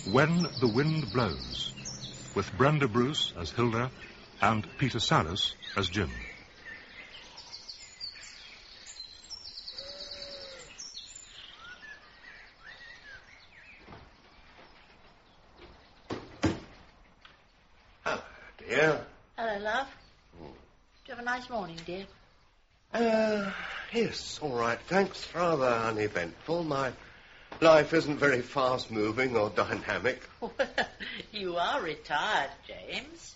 When the Wind Blows, with Brenda Bruce as Hilda and Peter Sallis as Jim. Hello, dear. Hello, love. Do you have a nice morning, dear? Yes, all right, thanks. Rather uneventful. My life isn't very fast-moving or dynamic. Well, you are retired, James.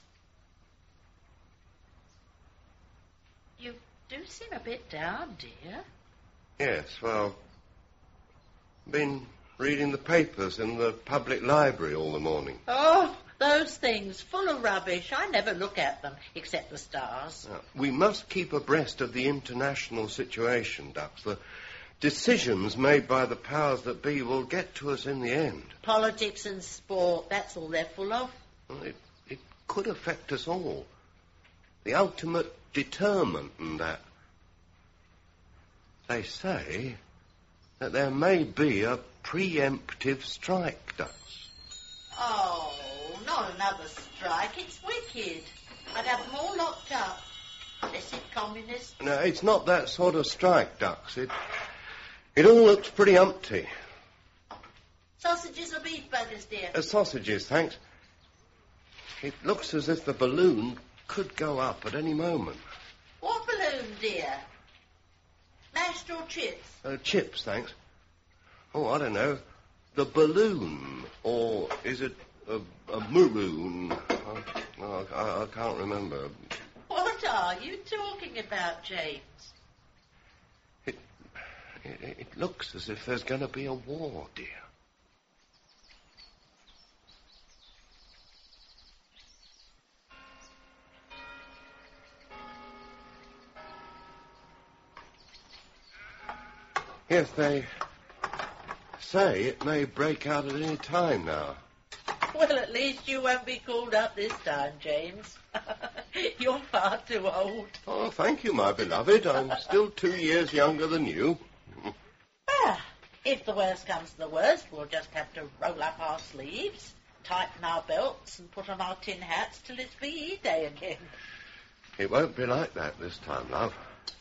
You do seem a bit down, dear. Yes, well, been reading the papers in the public library all the morning. Oh, those things, full of rubbish. I never look at them, except the stars. We must keep abreast of the international situation, Dux. The decisions made by the powers that be will get to us in the end. Politics and sport, that's all they're full of. Well, it could affect us all. The ultimate determinant in that. They say that there may be a preemptive strike, Dux. Oh, not another strike. It's wicked. I'd have them all locked up. Blessed communists. No, it's not that sort of strike, Dux. It all looks pretty empty. Sausages or beef burgers, dear? Sausages, thanks. It looks as if the balloon could go up at any moment. What balloon, dear? Mashed or chips? Chips, thanks. Oh, I don't know. The balloon, or is it a maroon? I can't remember. What are you talking about, James? It looks as if there's going to be a war, dear. Yes, they say it may break out at any time now. Well, at least you won't be called up this time, James. You're far too old. Oh, thank you, my beloved. I'm still 2 years younger than you. If the worst comes to the worst, we'll just have to roll up our sleeves, tighten our belts, and put on our tin hats till it's VE Day again. It won't be like that this time, love.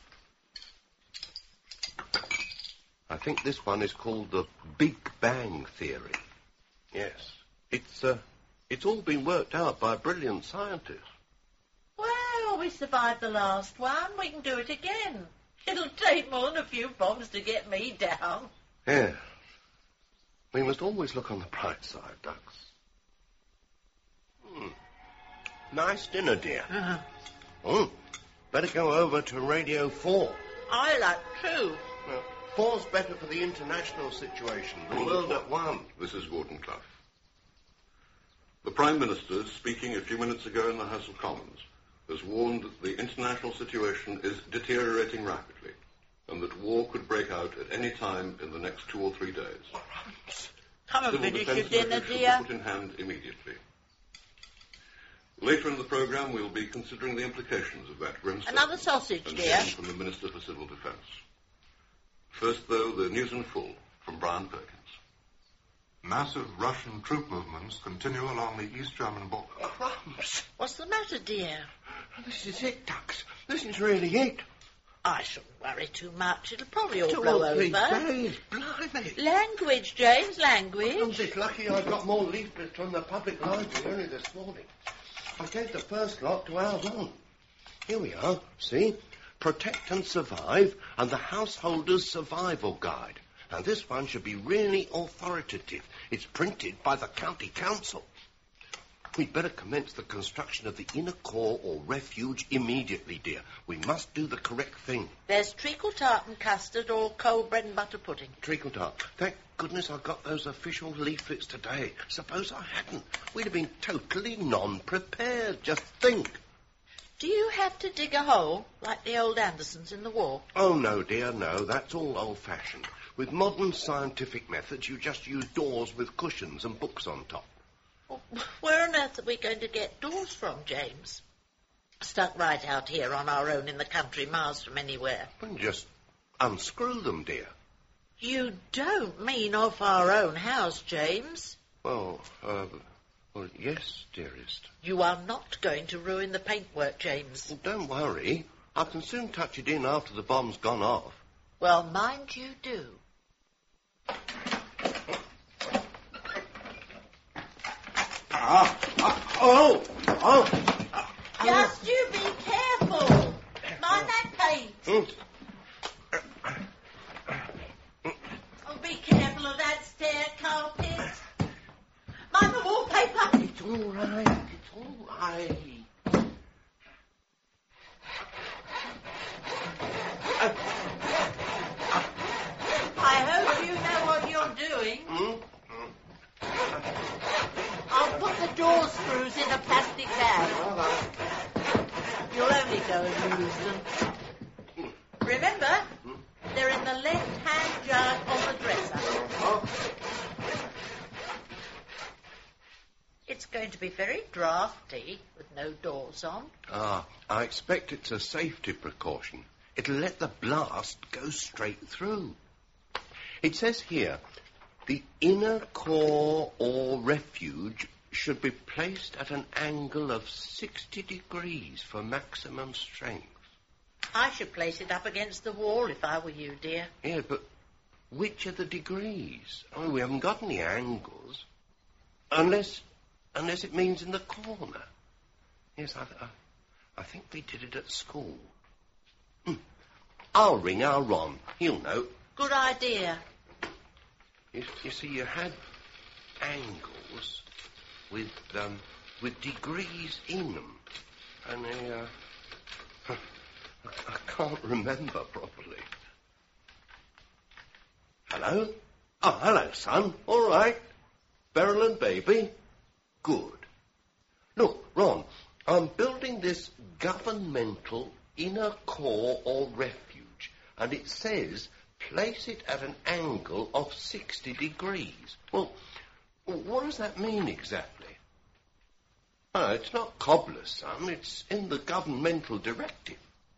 I think this one is called the Big Bang Theory. Yes. It's all been worked out by brilliant scientists. Well, we survived the last one. We can do it again. It'll take more than a few bombs to get me down. Yeah. We must always look on the bright side, Dux. Nice dinner, dear. Better go over to Radio 4. I like 2. 4's better for the international situation. The world at one. This is Gordon Clough. The Prime Minister, speaking a few minutes ago in the House of Commons, has warned that the international situation is deteriorating rapidly and that war could break out at any time in the next 2 or 3 days. Come and Civil finish your defence dinner, measures should dear. be put in hand immediately. Later in the programme, we'll be considering the implications of that grim statement. Another sausage, and dear. hearing from the Minister for Civil Defence. First, though, the news in full from Brian Perkins. Massive Russian troop movements continue along the East German border. Crumbs. What's the matter, dear? This is it, Dux. This is really it. I shouldn't worry too much. It'll probably all 2 blow or 3 over. days. Blimey. Language, James, language. I'm just lucky I got more leaflets from the public library only this morning. I gave the first lot to our own. Here we are, see? Protect and Survive and the Householder's Survival Guide. Now, this one should be really authoritative. It's printed by the County Council. We'd better commence the construction of the inner core or refuge immediately, dear. We must do the correct thing. There's treacle tart and custard or cold bread and butter pudding. Treacle tart. Thank goodness I got those official leaflets today. Suppose I hadn't. We'd have been totally non-prepared. Just think. Do you have to dig a hole, like the old Andersons in the war? Oh, no, dear, no. That's all old-fashioned. With modern scientific methods, you just use doors with cushions and books on top. Well, where on earth are we going to get doors from, James? Stuck right out here on our own in the country, miles from anywhere. Well, just unscrew them, dear. You don't mean off our own house, James? Well, yes, dearest. You are not going to ruin the paintwork, James. Well, don't worry. I can soon touch it in after the bomb's gone off. Well, mind you do. Just you be careful. Mind that paint. Oh, be careful of that stair carpet. Mind the wallpaper. It's all right. It's all right. I hope you know what you're doing. I'll put the door screws in a plastic bag. You'll only go and use them. Remember, they're in the left-hand jar on the dresser. It's going to be very drafty with no doors on. I expect it's a safety precaution. It'll let the blast go straight through. It says here, the inner core or refuge should be placed at an angle of 60 degrees for maximum strength. I should place it up against the wall if I were you, dear. Yeah, but which are the degrees? I mean, we haven't got any angles. Unless it means in the corner. Yes, I think we did it at school. I'll ring our Ron. He'll know. Good idea. You see, you had angles with degrees in them, and I can't remember properly. Hello? Oh, hello, son. All right. Beryl and baby? Good. Look, Ron, I'm building this governmental inner core or refuge, and it says place it at an angle of 60 degrees. Well, what does that mean exactly? Oh, it's not cobbler's son, it's in the governmental directive.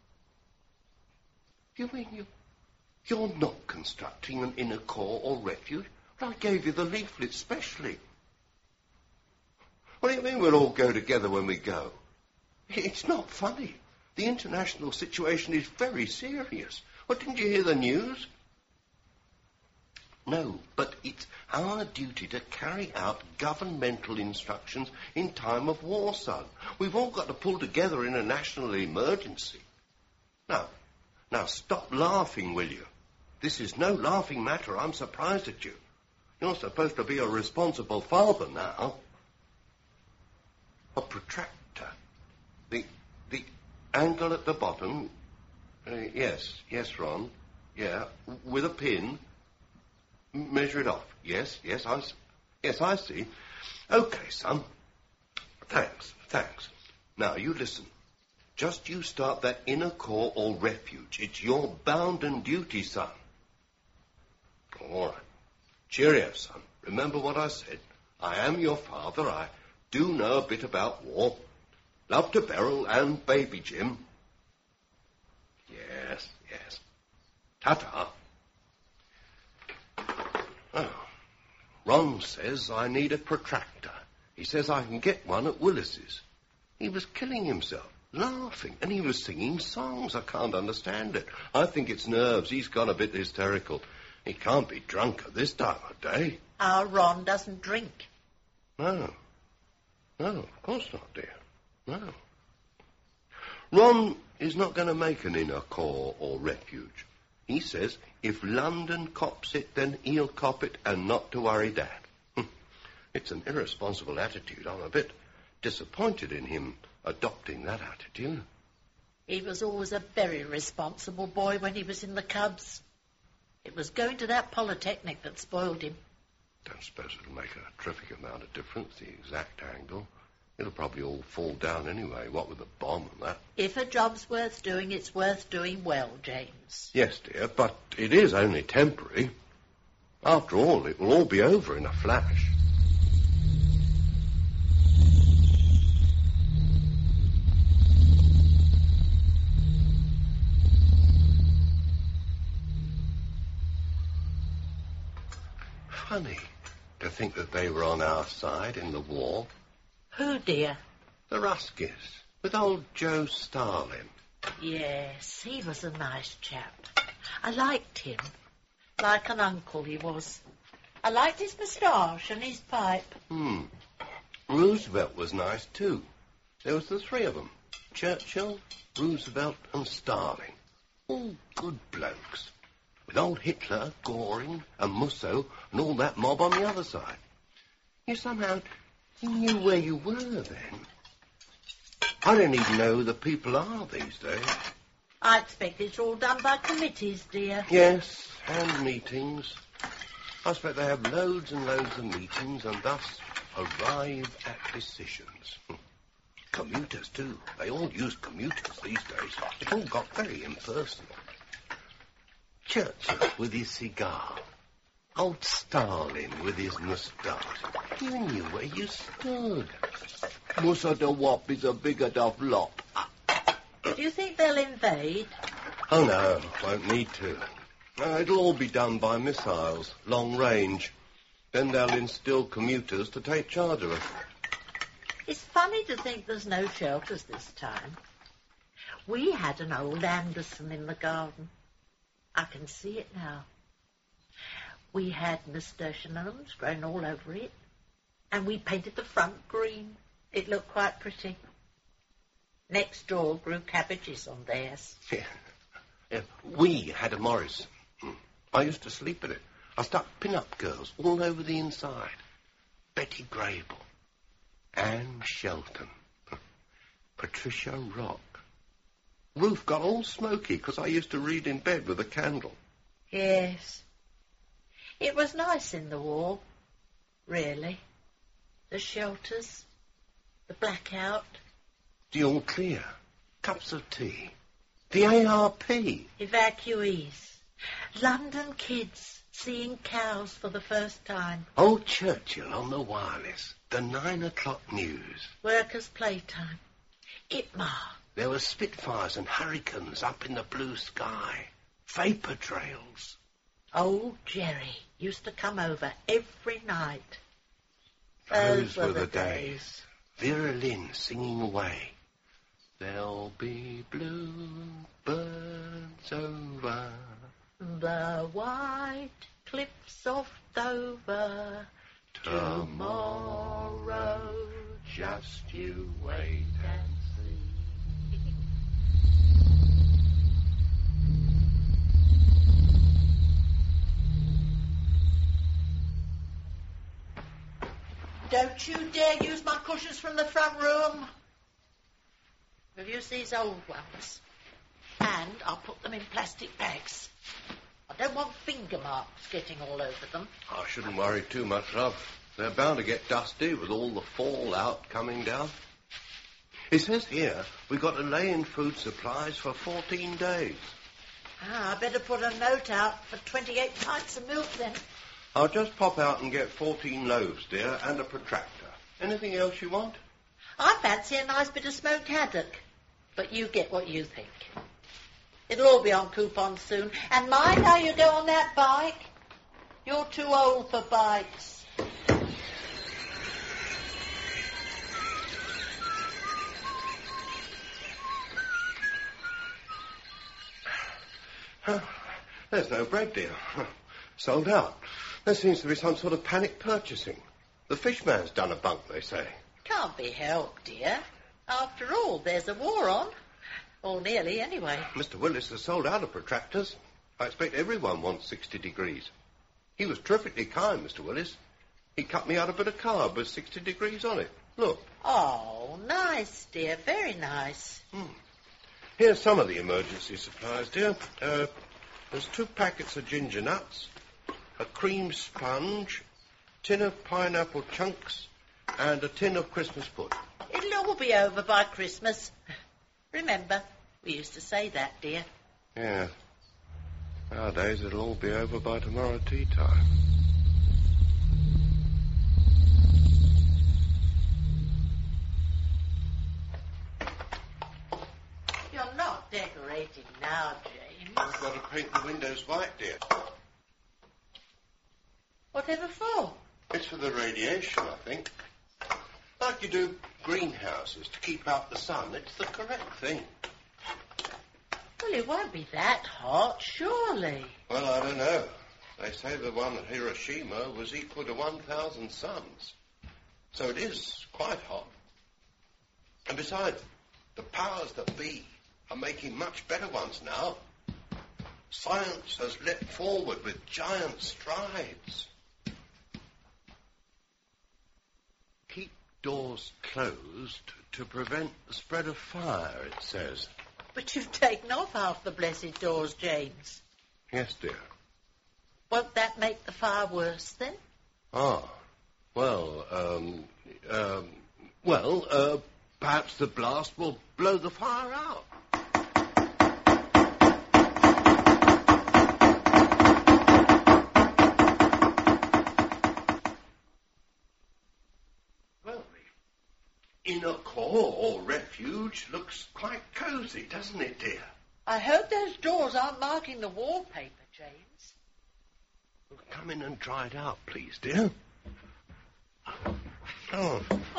You mean you're not constructing an inner core or refuge? Well, I gave you the leaflet specially. What do you mean we'll all go together when we go? It's not funny. The international situation is very serious. Well, didn't you hear the news? No, but it's our duty to carry out governmental instructions in time of war, son. We've all got to pull together in a national emergency. Now stop laughing, will you? This is no laughing matter. I'm surprised at you. You're supposed to be a responsible father now. A protractor. The angle at the bottom. Yes, Ron. Yeah, with a pin. Measure it off. Yes, I see. Okay, son. Thanks. Now, you listen. Just you start that inner core or refuge. It's your bounden duty, son. All right. Cheerio, son. Remember what I said. I am your father. I do know a bit about war. Love to Beryl and baby Jim. Yes. Ta-ta. Oh, Ron says I need a protractor. He says I can get one at Willis's. He was killing himself, laughing, and he was singing songs. I can't understand it. I think it's nerves. He's gone a bit hysterical. He can't be drunk at this time of day. Our Ron doesn't drink. No, of course not, dear. No. Ron is not going to make an inner core or refuge. He says if London cops it, then he'll cop it, and not to worry Dad. It's an irresponsible attitude. I'm a bit disappointed in him adopting that attitude. He was always a very responsible boy when he was in the Cubs. It was going to that Polytechnic that spoiled him. Don't suppose it'll make a terrific amount of difference, the exact angle. It'll probably all fall down anyway, what with the bomb and that. If a job's worth doing, it's worth doing well, James. Yes, dear, but it is only temporary. After all, it will all be over in a flash. Funny. to think that they were on our side in the war. Who, dear? The Ruskis, with old Joe Stalin. Yes, he was a nice chap. I liked him. Like an uncle he was. I liked his moustache and his pipe. Roosevelt was nice too. There was the three of them. Churchill, Roosevelt and Stalin. All good blokes. With old Hitler, Goring and Musso and all that mob on the other side. You knew where you were then. I don't even know who the people are these days. I expect it's all done by committees, dear. Yes, and meetings. I expect they have loads and loads of meetings and thus arrive at decisions. Commuters, too. They all use commuters these days. It's all got very impersonal. Churchill with his cigar. Old Stalin with his moustache. You knew where you stood. Musa the Wop is a big enough lot. Do you think they'll invade? Oh, no, won't need to. No, it'll all be done by missiles, long range. Then they'll instill commuters to take charge of us. It's funny to think there's no shelters this time. We had an old Anderson in the garden. I can see it now. We had nasturtiums growing all over it, and we painted the front green. It looked quite pretty. Next door grew cabbages on theirs. Yeah. We had a Morris. I used to sleep in it. I stuck pin-up girls all over the inside. Betty Grable, Anne Shelton, Patricia Rock. Roof got all smoky because I used to read in bed with a candle. Yes. It was nice in the war, really. The shelters, the blackout. The all clear, cups of tea, the ARP. Evacuees, London kids seeing cows for the first time. Old Churchill on the wireless, the 9 o'clock news. Workers' playtime, Itmar. There were Spitfires and Hurricanes up in the blue sky, vapour trails. Old Jerry used to come over every night. Those were the days. Vera Lynn singing away. There'll be bluebirds over the white cliffs of Dover. Tomorrow, just you wait and see. Don't you dare use my cushions from the front room. We've used these old ones. And I'll put them in plastic bags. I don't want finger marks getting all over them. I shouldn't worry too much, love. They're bound to get dusty with all the fallout coming down. It says here we've got to lay in food supplies for 14 days. I better put a note out for 28 pints of milk then. I'll just pop out and get 14 loaves, dear, and a protractor. Anything else you want? I fancy a nice bit of smoked haddock. But you get what you think. It'll all be on coupon soon. And mind how you go on that bike. You're too old for bikes. There's no bread, dear. Sold out. There seems to be some sort of panic purchasing. The fishman's done a bunk, they say. Can't be helped, dear. After all, there's a war on. Or nearly, anyway. Mr. Willis has sold out of protractors. I expect everyone wants 60 degrees. He was terrifically kind, Mr. Willis. He cut me out a bit of carb with 60 degrees on it. Look. Oh, nice, dear. Very nice. Here's some of the emergency supplies, dear. There's 2 packets of ginger nuts, a cream sponge, tin of pineapple chunks, and a tin of Christmas pudding. It'll all be over by Christmas. Remember, we used to say that, dear. Yeah. Nowadays it'll all be over by tomorrow tea time. You're not decorating now, James. I've got to paint the windows white, dear. Whatever for? It's for the radiation, I think. Like you do greenhouses to keep out the sun. It's the correct thing. Well, it won't be that hot, surely. Well, I don't know. They say the one at Hiroshima was equal to 1,000 suns. So it is quite hot. And besides, the powers that be are making much better ones now. Science has leapt forward with giant strides. Keep doors closed to prevent the spread of fire, it says. But you've taken off half the blessed doors, James. Yes, dear. Won't that make the fire worse, then? Perhaps the blast will blow the fire out. Well, the inner core or refuge looks quite cosy, doesn't it, dear? I hope those doors aren't marking the wallpaper, James. Come in and try it out, please, dear. Oh.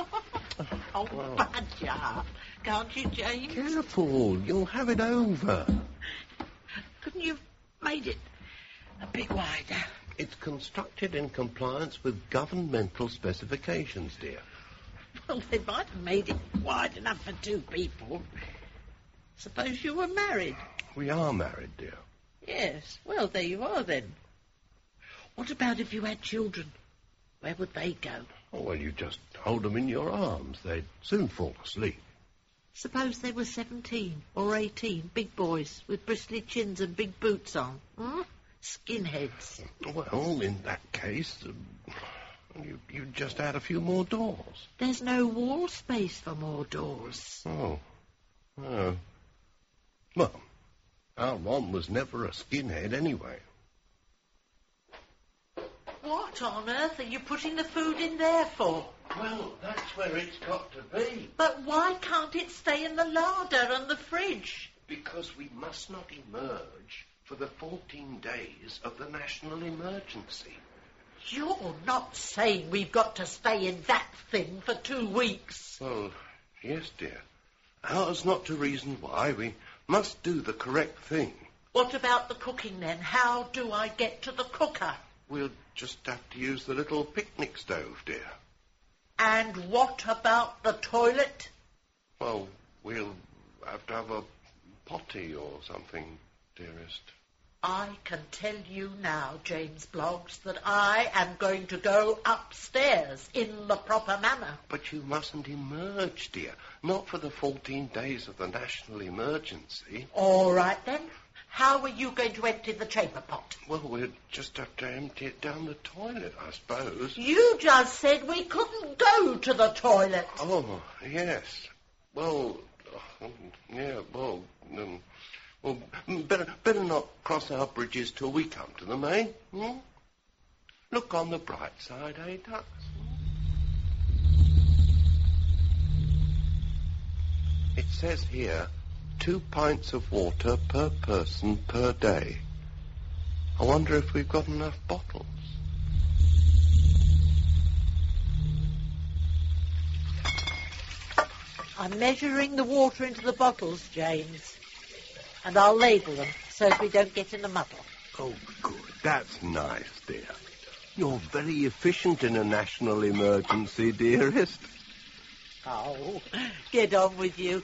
Budge up. Can't you, James? Careful, you'll have it over. Couldn't you have made it a bit wider? It's constructed in compliance with governmental specifications, dear. Well, they might have made it wide enough for two people. Suppose you were married. We are married, dear. Yes. Well, there you are, then. What about if you had children? Where would they go? Oh, well, you just hold them in your arms. They'd soon fall asleep. Suppose they were 17 or 18, big boys with bristly chins and big boots on. Skinheads. Well, in that case, you just add a few more doors. There's no wall space for more doors. Oh. Well, our Ron was never a skinhead anyway. What on earth are you putting the food in there for? Well, that's where it's got to be. But why can't it stay in the larder and the fridge? Because we must not emerge for the 14 days of the national emergency. You're not saying we've got to stay in that thing for 2 weeks? Well, yes, dear. Ours not to reason why. We must do the correct thing. What about the cooking, then? How do I get to the cooker? We'll just have to use the little picnic stove, dear. And what about the toilet? Well, we'll have to have a potty or something, dearest. I can tell you now, James Bloggs, that I am going to go upstairs in the proper manner. But you mustn't emerge, dear. Not for the 14 days of the national emergency. All right, then. How are you going to empty the chamber pot? Well, we'll just have to empty it down the toilet, I suppose. You just said we couldn't go to the toilet. Oh, yes. Well, yeah, well, better not cross our bridges till we come to them, eh? Look on the bright side, eh, ducks? It says here, 2 pints of water per person per day. I wonder if we've got enough bottles. I'm measuring the water into the bottles, James. And I'll label them so we don't get in a muddle. Oh, good. That's nice, dear. You're very efficient in a national emergency, dearest. Oh, get on with you.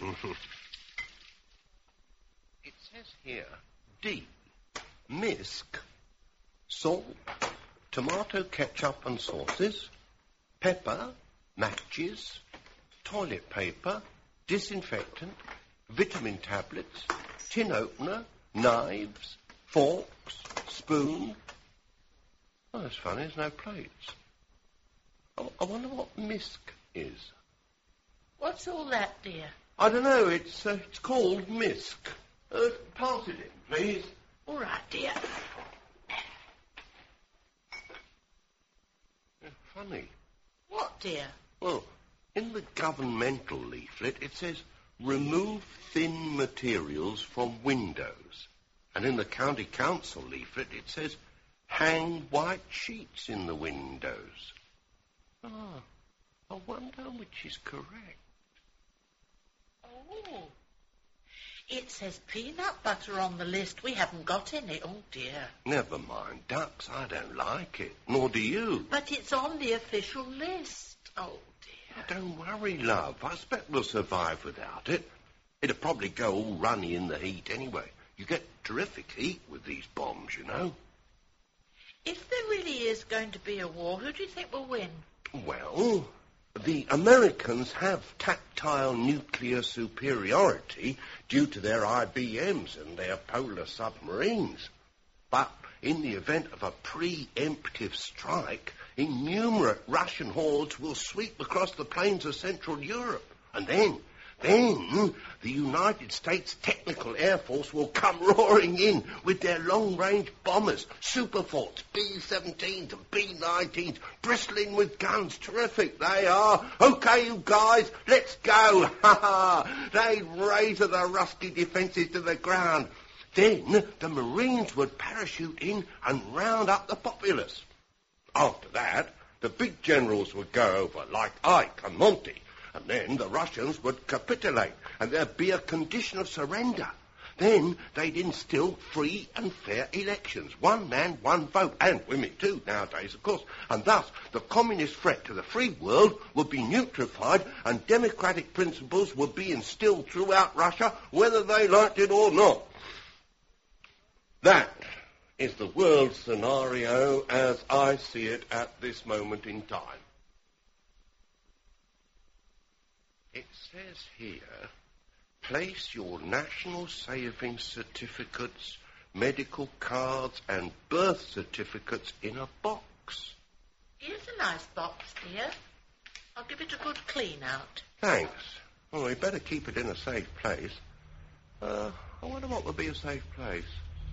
It says here, D, Misk, salt, tomato ketchup and sauces, pepper, matches, toilet paper, disinfectant, vitamin tablets, tin opener, knives, forks, spoon. Oh, that's funny, there's no plates. I wonder what Misk is. What's all that, dear? I don't know, it's called Misk. Pass it in, please. All right, dear. Funny. What, dear? Well, in the governmental leaflet, it says, remove thin materials from windows. And in the county council leaflet, it says, hang white sheets in the windows. wonder which is correct. Oh. It says peanut butter on the list. We haven't got any. Oh, dear. Never mind, ducks. I don't like it. Nor do you. But it's on the official list. Oh, dear. Don't worry, love. I expect we'll survive without it. It'll probably go all runny in the heat anyway. You get terrific heat with these bombs, you know. If there really is going to be a war, who do you think will win? Well, the Americans have tactile nuclear superiority due to their IBMs and their polar submarines. But in the event of a preemptive strike, innumerable Russian hordes will sweep across the plains of Central Europe. And then the United States Technical Air Force will come roaring in with their long-range bombers, Superforts, B-17s and B-19s, bristling with guns. Terrific they are. Okay, you guys, let's go. Ha ha. They'd razor the rusty defences to the ground. Then the Marines would parachute in and round up the populace. After that, the big generals would go over, like Ike and Monty. And then the Russians would capitulate, and there'd be a condition of surrender. Then they'd instill free and fair elections. One man, one vote, and women too nowadays, of course. And thus, the communist threat to the free world would be neutralified, and democratic principles would be instilled throughout Russia, whether they liked it or not. That is the world scenario as I see it at this moment in time. It says here, place your national savings certificates, medical cards and birth certificates in a box. Here's a nice box, dear. I'll give it a good clean out. Thanks. Well, we better keep it in a safe place. I wonder what would be a safe place.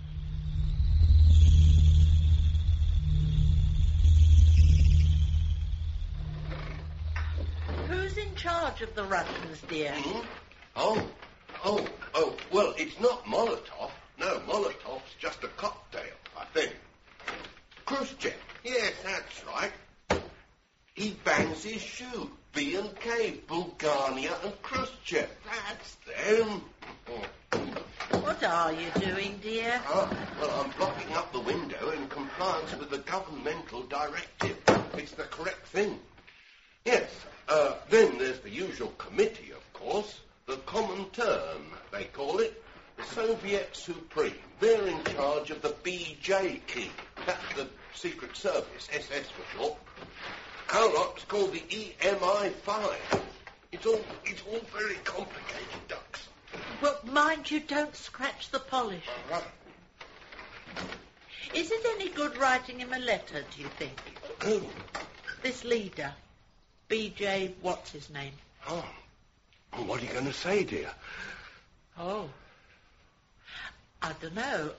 Who's in charge of the Russians, dear? Hmm? Well, it's not Molotov. No, Molotov's just a cocktail, I think. Khrushchev. Yes, that's right. He bangs his shoe. B&K, Bulgaria and Khrushchev. That's them. What are you doing, dear? Well, I'm blocking up the window in compliance with the governmental directive. It's the correct thing. Yes, then there's the usual committee, of course. The Comintern, they call it. The Soviet Supreme. They're in charge of the BJ key. That's the Secret Service, SS for short. Our lot's called the EMI-5. It's all very complicated, ducks. Well, mind you don't scratch the polish. All right. Is it any good writing him a letter, do you think? Who? This leader. BJ, what's his name? Oh. Well, what are you going to say, dear? Oh. I don't know.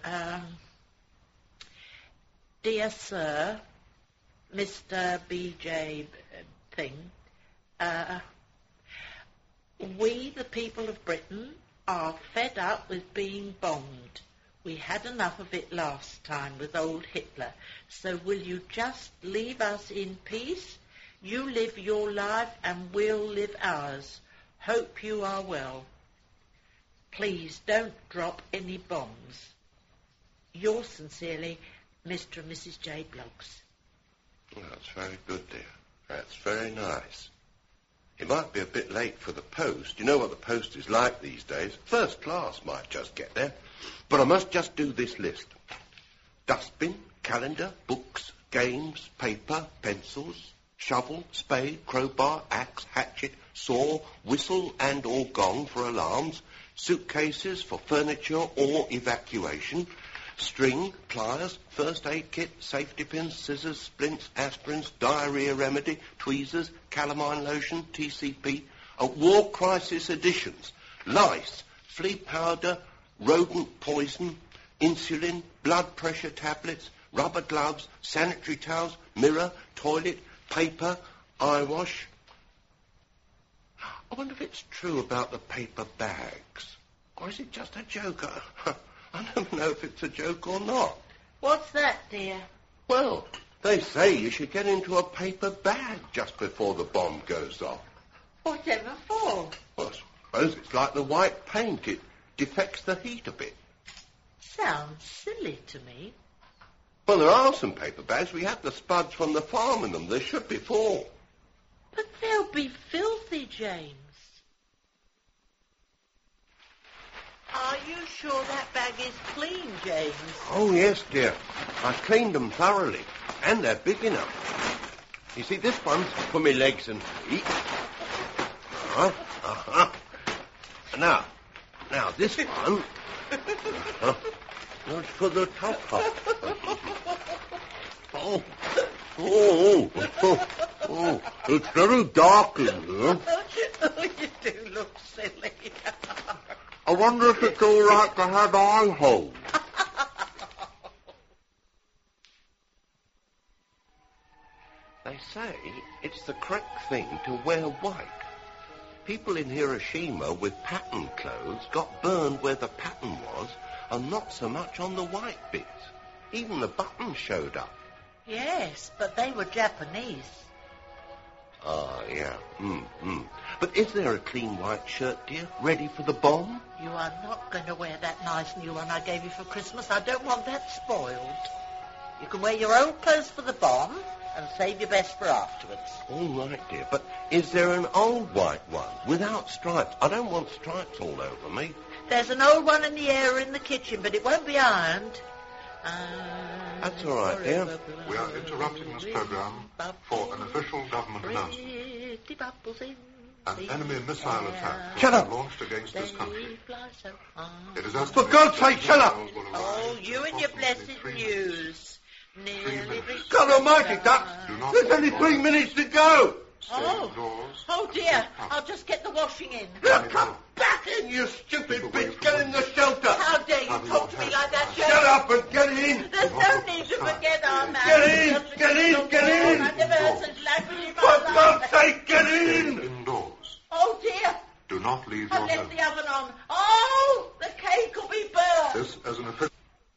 Dear Sir, Mr. BJ thing, we, the people of Britain, are fed up with being bombed. We had enough of it last time with old Hitler. So will you just leave us in peace? You live your life and we'll live ours. Hope you are well. Please don't drop any bombs. Yours sincerely, Mr. and Mrs. J. Bloggs. Well, that's very good, dear. That's very nice. It might be a bit late for the post. You know what the post is like these days. First class might just get there. But I must just do this list. Dustbin, calendar, books, games, paper, pencils, shovel, spade, crowbar, axe, hatchet, saw, whistle and or gong for alarms, suitcases for furniture or evacuation, string, pliers, first aid kit, safety pins, scissors, splints, aspirins, diarrhea remedy, tweezers, calamine lotion, TCP, war crisis editions, lice, flea powder, rodent poison, insulin, blood pressure tablets, rubber gloves, sanitary towels, mirror, toilet, paper, eye wash. I wonder if it's true about the paper bags. Or is it just a joke? I don't know if it's a joke or not. What's that, dear? Well, They say you should get into a paper bag just before the bomb goes off. Whatever for? Well, I suppose it's like the white paint. It deflects the heat a bit. Sounds silly to me. Well, there are some paper bags. We had the spuds from the farm in them. There should be 4. But they'll be filthy, James. Are you sure that bag is clean, James? Oh, yes, dear. I cleaned them thoroughly. And they're big enough. You see, this one's for my legs and feet. Now, this one... That's for the top half. Oh, it's very dark in here. Oh, you do look silly. I wonder if it's all right to have eye holes. They say it's the correct thing to wear white. People in Hiroshima with pattern clothes got burned where the pattern was and not so much on the white bits. Even the buttons showed up. Yes, but they were Japanese. Ah, yeah. But is there a clean white shirt, dear, ready for the bomb? You are not going to wear that nice new one I gave you for Christmas. I don't want that spoiled. You can wear your old clothes for the bomb and save your best for afterwards. All right, dear, but is there an old white one without stripes? I don't want stripes all over me. There's an old one in the air in the kitchen, but it won't be ironed. That's all right, dear. We are interrupting this program for an official government announcement. An enemy missile attack Shut has up. been launched against this country. It is For estimated God's sake, shut up! Oh, you and your blessed news. God almighty, Duck! There's only 3 minutes to go! Oh dear, I'll just get the washing in. Now come back in, you stupid bitch! Get in the shelter! How dare you talk to me like that, James? Shut up and get in! There's no need to forget our man. Get in! Get in! I've never heard such language in For my life. God's sake, get in! Indoors. Oh dear, Do not leave I've your left home. the oven on. Oh, the cake will be burnt. This as an official...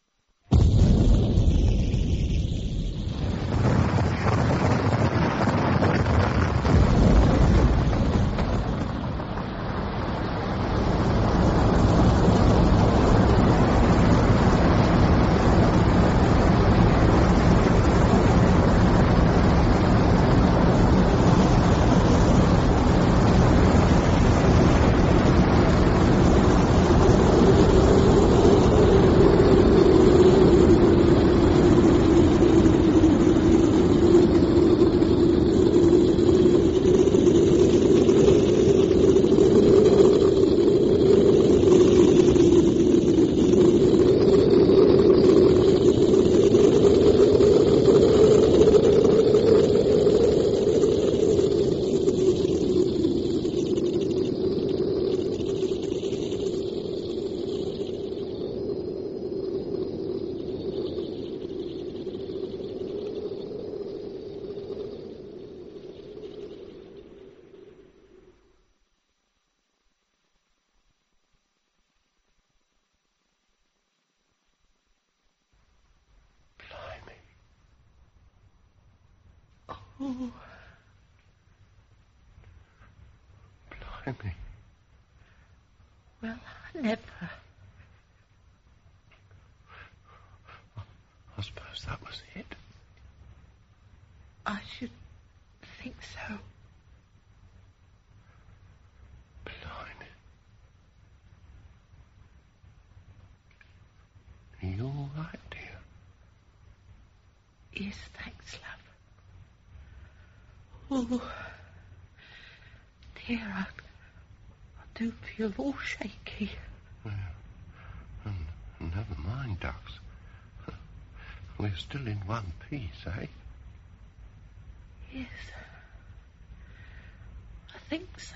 Oh. Blimey. Well, I never. I suppose that was it. I should think so. Blimey. Are you all right, dear? Yes, thanks, love. Oh, dear, I do feel all shaky. Well, never mind, ducks. We're still in one piece, eh? Yes, I think so.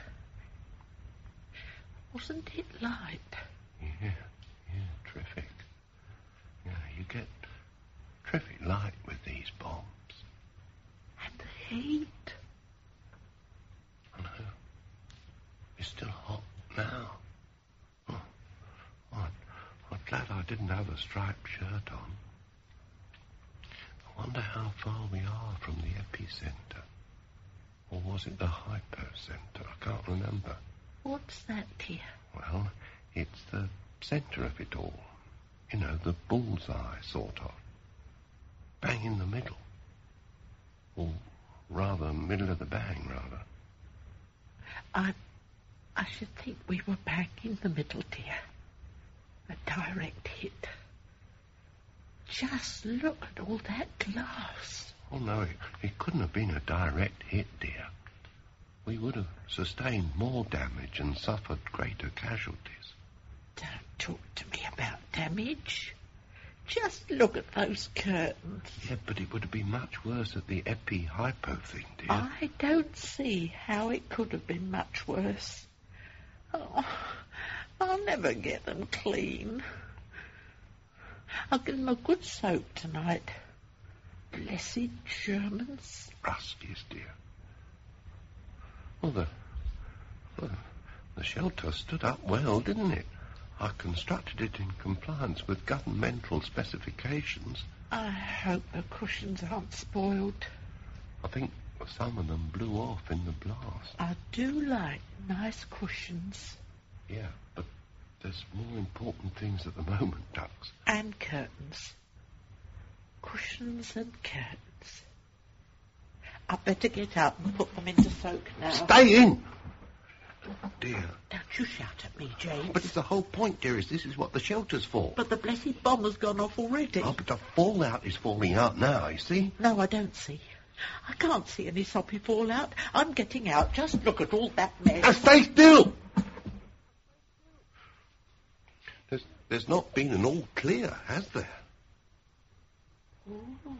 Wasn't it light? Yeah, terrific. Yeah, you get terrific light with these bombs. And the heat. I know. It's still hot now. Oh, I'm glad I didn't have a striped shirt on. I wonder wonder how far we are from the epicenter. Or was it the hypocenter? I can't remember. What's that, dear? Well, it's the centre of it all. You know, the bullseye, sort of. Bang in the middle. Or rather, middle of the bang, rather. I should think we were bang in the middle, dear. A direct hit. Just look at all that glass. Oh, no, it couldn't have been a direct hit, dear. We would have sustained more damage and suffered greater casualties. Don't talk to me about damage. Just look at those curtains. Yeah, but it would have been much worse at the epi-hypo thing, dear. I don't see how it could have been much worse. Oh, I'll never get them clean. I'll give them a good soak tonight. Blessed Germans. Rusties, dear. Well, the shelter stood up well, didn't it? I constructed it in compliance with governmental specifications. I hope the cushions aren't spoiled. I think some of them blew off in the blast. I do like nice cushions. Yeah, but there's more important things at the moment, Ducks. And curtains. Cushions and curtains. I'd better get up and put them into soak now. Stay in! Dear. Don't you shout at me, James. But it's the whole point, dearest. This is what the shelter's for. But the blessed bomb has gone off already. Oh, but the fallout is falling out now, you see? No, I don't see. I can't see any soppy fallout. I'm getting out. Just look at all that mess. Now stay still! There's not been an all clear, has there? Ooh.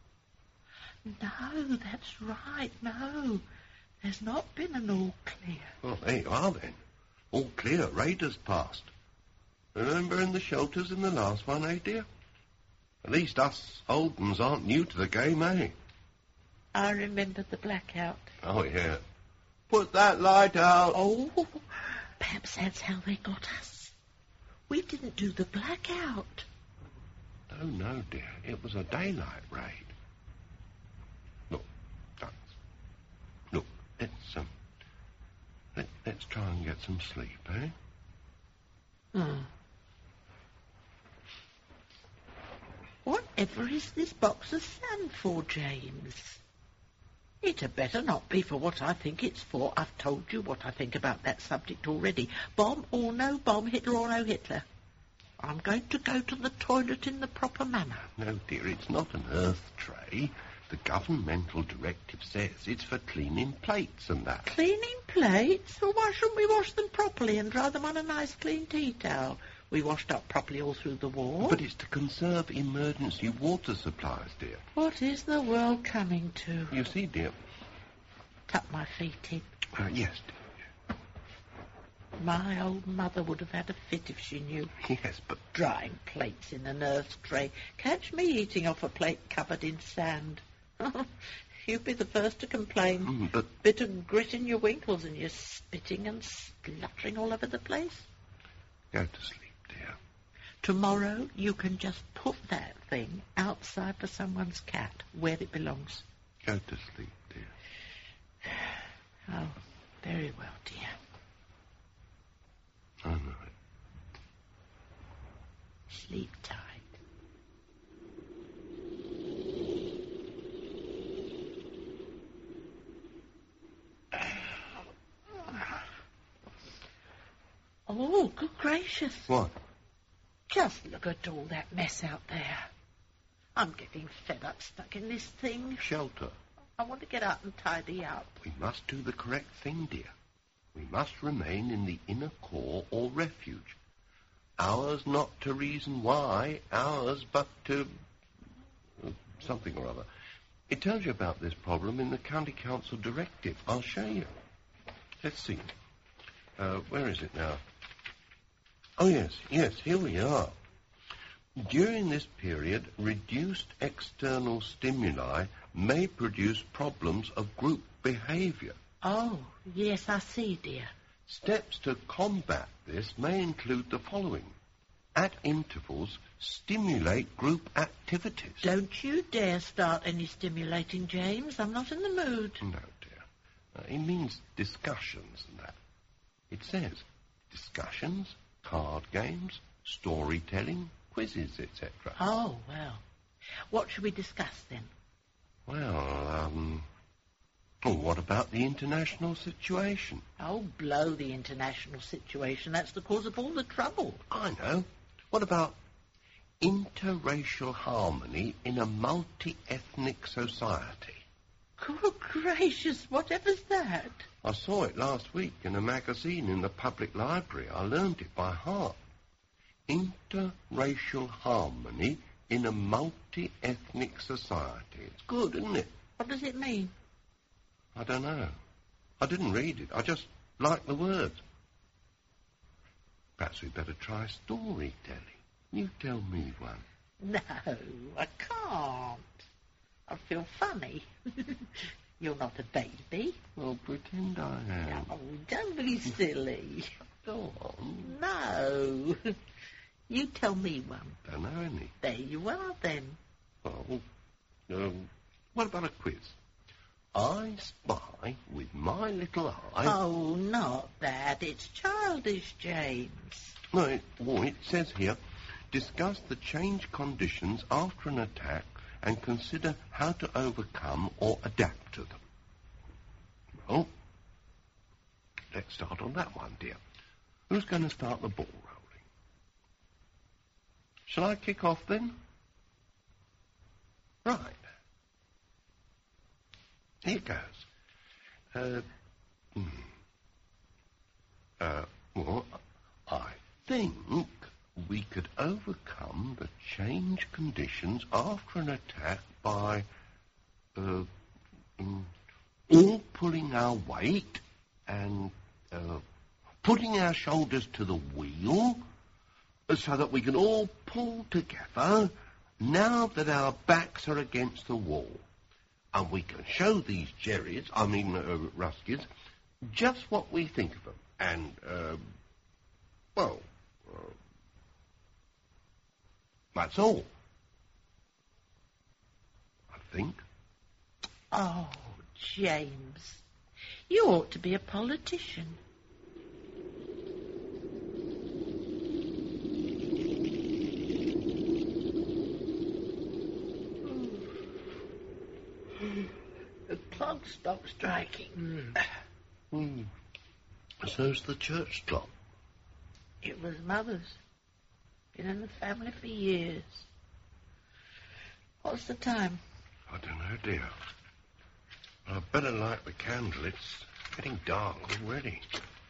No, that's right. No, there's not been an all clear. Well, there you are then. All clear. Raiders passed. Remember in the shelters in the last one, eh, dear? At least us old uns aren't new to the game, eh? I remember the blackout. Oh, yeah. Put that light out. Oh, perhaps that's how they got us. We didn't do the blackout. No, dear. It was a daylight raid. Look, Ducks. Look, let's try and get some sleep, eh? Whatever is this box of sand for, James? It had better not be for what I think it's for. I've told you what I think about that subject already. Bomb or no bomb, Hitler or no Hitler. I'm going to go to the toilet in the proper manner. No, dear, it's not an earth tray. The governmental directive says it's for cleaning plates and that. Cleaning plates? Well, why shouldn't we wash them properly and dry them on a nice clean tea towel? We washed up properly all through the war. But it's to conserve emergency water supplies, dear. What is the world coming to? You see, dear. Tuck my feet in. Yes, dear. My old mother would have had a fit if she knew. Yes, but... Drying plates in an earth tray. Catch me eating off a plate covered in sand. You'd be the first to complain. But... Bit of grit in your winkles and you're spitting and spluttering all over the place. Go to sleep, dear. Tomorrow you can just put that thing outside for someone's cat, where it belongs. Go to sleep, dear. Oh, very well, dear. I know it. Sleep tight. Oh, good gracious. What? Just look at all that mess out there. I'm getting fed up stuck in this thing. Shelter. I want to get out and tidy up. We must do the correct thing, dear. We must remain in the inner core or refuge. Ours not to reason why, ours but to... something or other. It tells you about this problem in the County Council Directive. I'll show you. Let's see. Where is it now? Oh, yes, here we are. During this period, reduced external stimuli may produce problems of group behaviour. Oh, yes, I see, dear. Steps to combat this may include the following. at intervals, stimulate group activities. Don't you dare start any stimulating, James. I'm not in the mood. No, dear. It means discussions and that. It says discussions, card games, storytelling, quizzes, etc. Oh, well. What should we discuss then? Well, what about the international situation? Oh, blow the international situation. That's the cause of all the trouble. I know. What about interracial harmony in a multi-ethnic society? Good gracious, whatever's that? I saw it last week in a magazine in the public library. I learned it by heart. Interracial harmony in a multi-ethnic society. It's good, isn't it? What does it mean? I don't know. I didn't read it. I just like the words. Perhaps we'd better try storytelling. You tell me one. No, I can't. I feel funny. You're not a baby. Well, pretend I am. Oh, don't be silly. Go on. No. You tell me one. Don't know any. There you are, then. Oh, what about a quiz? I spy with my little eye... Oh, not that. It's childish, James. No, it says here, discuss the changed conditions after an attack and consider how to overcome or adapt to them. Well, let's start on that one, dear. Who's going to start the ball rolling? Shall I kick off then? Right. Here goes. Well, I think we could overcome the changed conditions after an attack by all pulling our weight and putting our shoulders to the wheel so that we can all pull together now that our backs are against the wall. And we can show these Ruskies, just what we think of them. And, that's all. I think. Oh, James, you ought to be a politician. The clock stopped striking. So's the church clock. It was Mother's. Been in the family for years. What's the time? I don't know, dear. I'd better light the candle. It's getting dark already.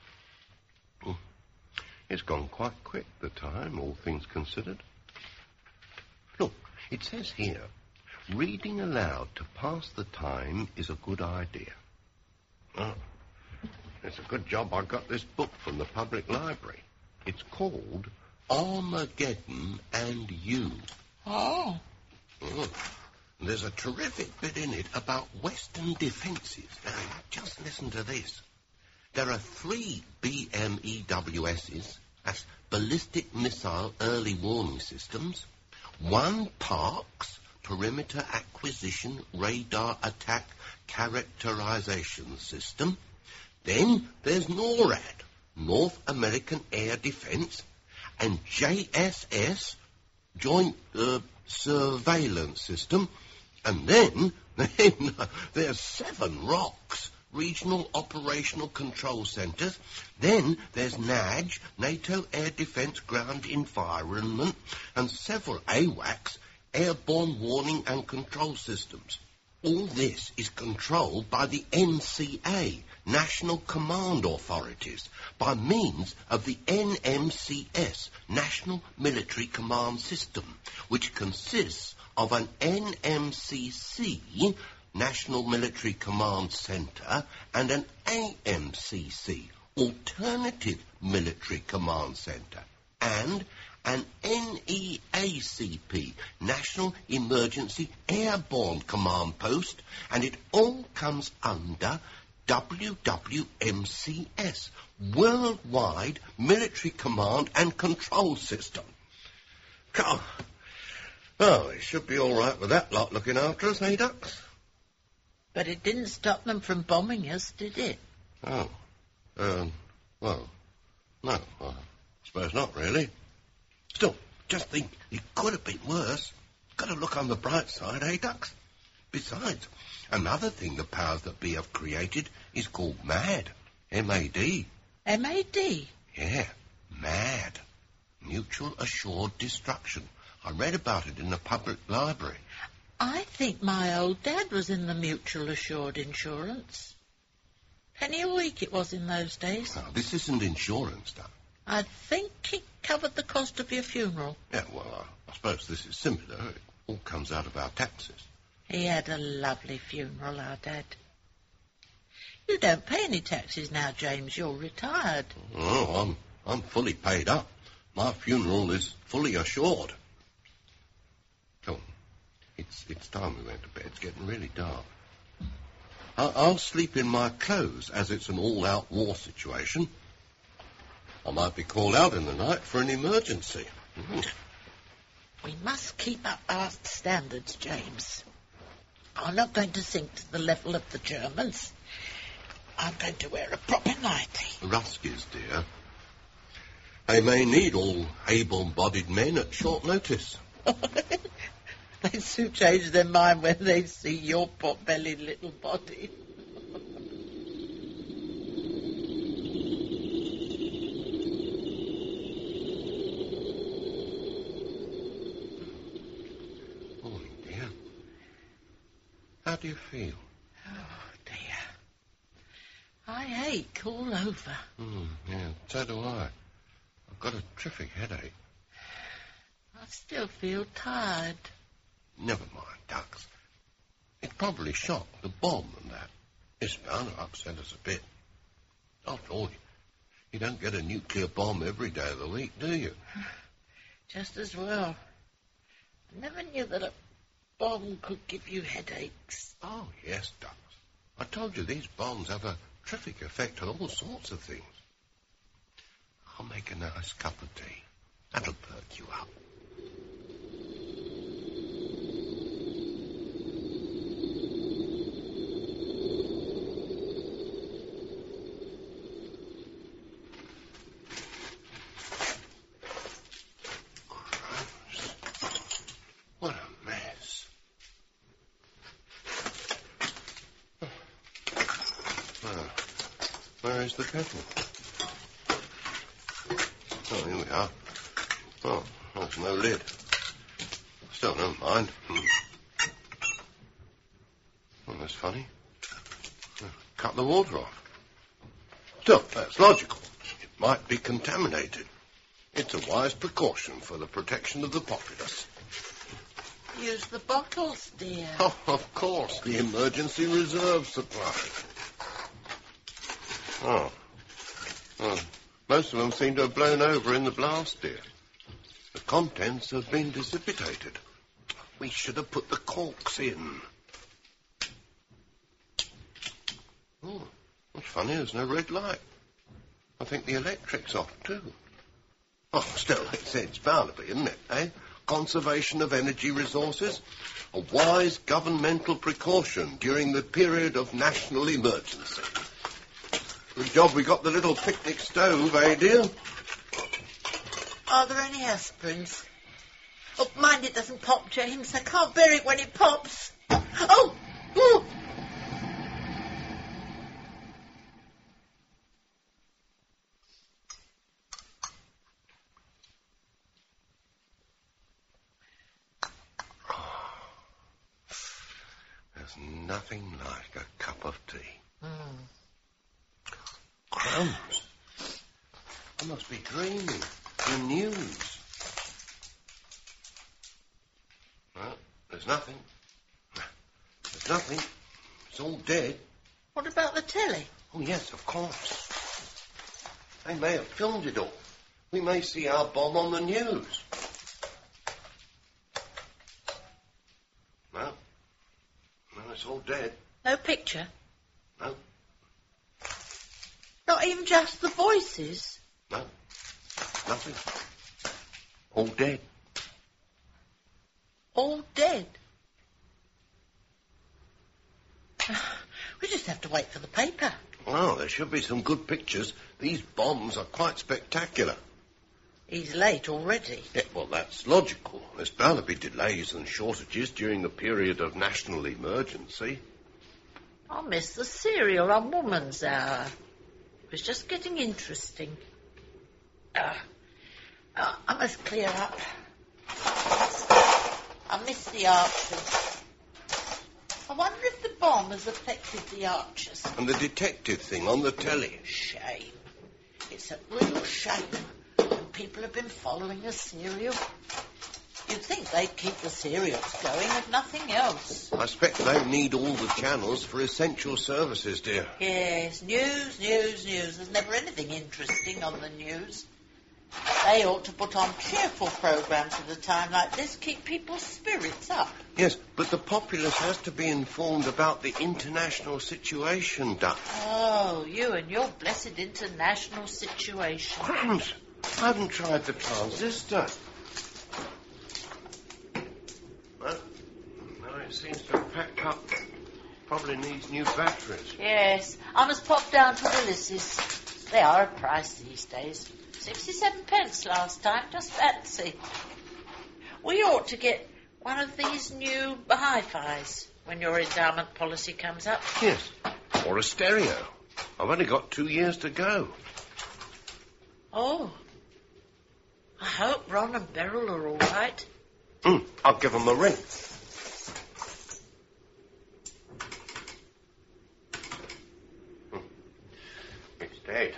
It's gone quite quick, the time, all things considered. Look, it says here, reading aloud to pass the time is a good idea. Oh, it's a good job I got this book from the public library. It's called Armageddon and You. Oh. There's a terrific bit in it about Western defences. Now, just listen to this. There are 3 BMEWSs, that's Ballistic Missile Early Warning Systems, 1 Parks, Perimeter Acquisition Radar Attack Characterization System. Then there's NORAD, North American Air Defense, and JSS, Joint Surveillance System, and then there's 7 ROCs, Regional Operational Control Centres. Then there's NAJ, NATO Air Defence Ground Environment, and several AWACS, Airborne Warning and Control Systems. All this is controlled by the NCA, National Command Authorities, by means of the NMCS, National Military Command System, which consists of an NMCC, National Military Command Centre, and an AMCC, Alternative Military Command Centre, and an NEACP, National Emergency Airborne Command Post, and it all comes under WWMCS, Worldwide Military Command and Control System. Come. Oh, it should be all right with that lot looking after us, eh, Ducks? But it didn't stop them from bombing us, did it? Oh. Well, no, I suppose not, really. Still, just think, it could have been worse. Got to look on the bright side, eh, Ducks? Besides, another thing the powers that be have created is called MAD. M-A-D. M-A-D? Yeah, MAD. Mutual Assured Destruction. I read about it in the public library. I think my old dad was in the Mutual Assured Insurance. Penny a week it was in those days. Now, this isn't insurance, Duck. I think it covered the cost of your funeral. Yeah, well, I suppose this is similar. It all comes out of our taxes. He had a lovely funeral, our dad. You don't pay any taxes now, James. You're retired. Oh, I'm fully paid up. My funeral is fully assured. Come on. It's time we went to bed. It's getting really dark. I'll sleep in my clothes, as it's an all-out war situation. I might be called out in the night for an emergency. We must keep up our standards, James. I'm not going to sink to the level of the Germans. I'm going to wear a proper nightie. Ruskies, dear. They may need all able-bodied men at short notice. They soon change their mind when they see your pot-bellied little body. Morning, dear. How do you feel? Oh, dear. I ache all over. Yeah, so do I. I've got a terrific headache. I still feel tired. Never mind, Ducks. It's probably shocked, the bomb and that. It's bound to upset us a bit. After all, you don't get a nuclear bomb every day of the week, do you? Just as well. I never knew that a bomb could give you headaches. Oh, yes, Ducks. I told you these bombs have a terrific effect on all sorts of things. I'll make a nice cup of tea. That'll perk you up. What a mess. Where is the kettle? Oh, here we are. Oh, there's no lid. Still, never mind. Well, that's funny. Cut the water off. Still, that's logical. It might be contaminated. It's a wise precaution for the protection of the populace. Use the bottles, dear. Oh, of course, the emergency reserve supply. Oh. Most of them seem to have blown over in the blast, dear. The contents have been dissipated. We should have put the corks in. Oh, what's funny, there's no red light. I think the electric's off, too. Oh, still, it's bound to be, isn't it, eh? Conservation of energy resources, a wise governmental precaution during the period of national emergency. Good job we got the little picnic stove, eh, dear? Are there any aspirins? Oh, mind it doesn't pop, James. I can't bear it when it pops. Oh! Ooh. There's nothing like a cup of tea. Crumbs. I must be dreaming. The news. Well, there's nothing. There's nothing. It's all dead. What about the telly? Oh, yes, of course. They may have filmed it all. We may see our bomb on the news. No, it's all dead. No picture? No. Not even just the voices? No, nothing. All dead. All dead. We just have to wait for the paper. Oh, there should be some good pictures. These bombs are quite spectacular. He's late already. Yeah, well, that's logical. There's bound to be delays and shortages during a period of national emergency. I missed the serial on Woman's Hour. It was just getting interesting. I must clear up. I missed the archers. I wonder if the bomb has affected the archers. And the detective thing on the telly. Shame. It's a real shame. And people have been following a serial. You'd think they'd keep the serials going if nothing else. I expect they need all the channels for essential services, dear. Yes, news. There's never anything interesting on the news. They ought to put on cheerful programmes at a time like this, keep people's spirits up. Yes, but the populace has to be informed about the international situation, Duck. Oh, you and your blessed international situation. Crumbs! I haven't tried the transistor. Well, no, it seems to have packed up. Probably needs new batteries. Yes, I must pop down to Willis's. They are a price these days. 67 pence last time, just fancy. We ought to get one of these new hi-fis when your endowment policy comes up. Yes, or a stereo. I've only got 2 years to go. Oh, I hope Ron and Beryl are all right. I'll give them a ring. It's dead.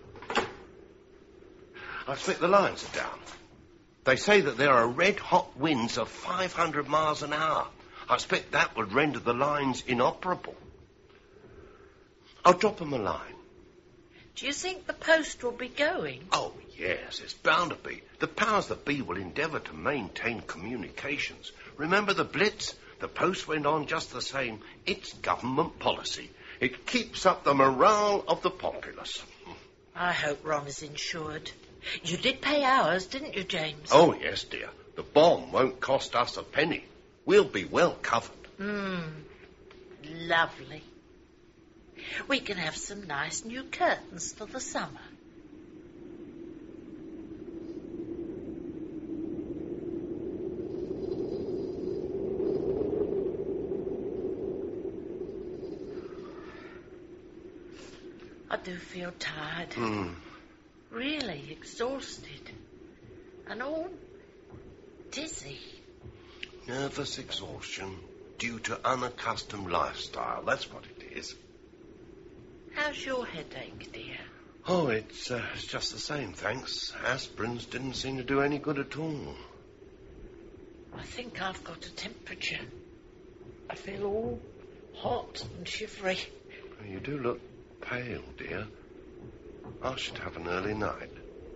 I expect the lines are down. They say that there are red-hot winds of 500 miles an hour. I expect that would render the lines inoperable. I'll drop them a line. Do you think the post will be going? Oh, yes, it's bound to be. The powers that be will endeavour to maintain communications. Remember the Blitz? The post went on just the same. It's government policy. It keeps up the morale of the populace. I hope Ron is insured. You did pay ours, didn't you, James? Oh, yes, dear. The bomb won't cost us a penny. We'll be well covered. Lovely. We can have some nice new curtains for the summer. I do feel tired. Really exhausted. And all dizzy. Nervous exhaustion due to unaccustomed lifestyle. That's what it is. How's your headache, dear? Oh, it's just the same, thanks. Aspirins didn't seem to do any good at all. I think I've got a temperature. I feel all hot and shivery. You do look pale, dear. I should have an early night.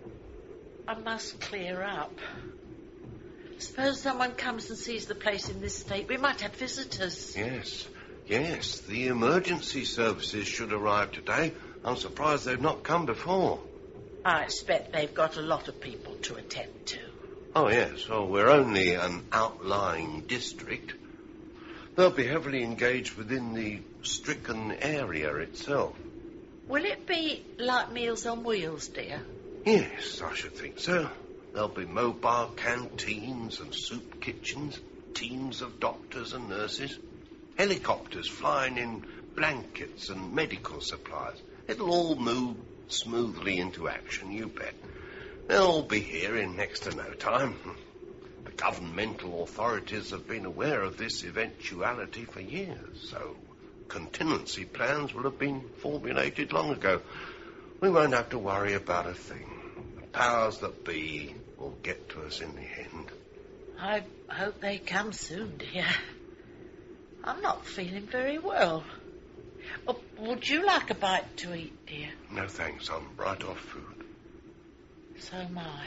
I must clear up. Suppose someone comes and sees the place in this state. We might have visitors. Yes, the emergency services should arrive today. I'm surprised they've not come before. I expect they've got a lot of people to attend to. Oh, yes. Well, we're only an outlying district. They'll be heavily engaged within the stricken area itself. Will it be like Meals on Wheels, dear? Yes, I should think so. There'll be mobile canteens and soup kitchens, teams of doctors and nurses, helicopters flying in blankets and medical supplies. It'll all move smoothly into action, you bet. They'll all be here in next to no time. The governmental authorities have been aware of this eventuality for years, so contingency plans will have been formulated long ago. We won't have to worry about a thing. The powers that be will get to us in the end. I hope they come soon, dear. I'm not feeling very well. Oh, would you like a bite to eat, dear? No, thanks. I'm right off food. So am I.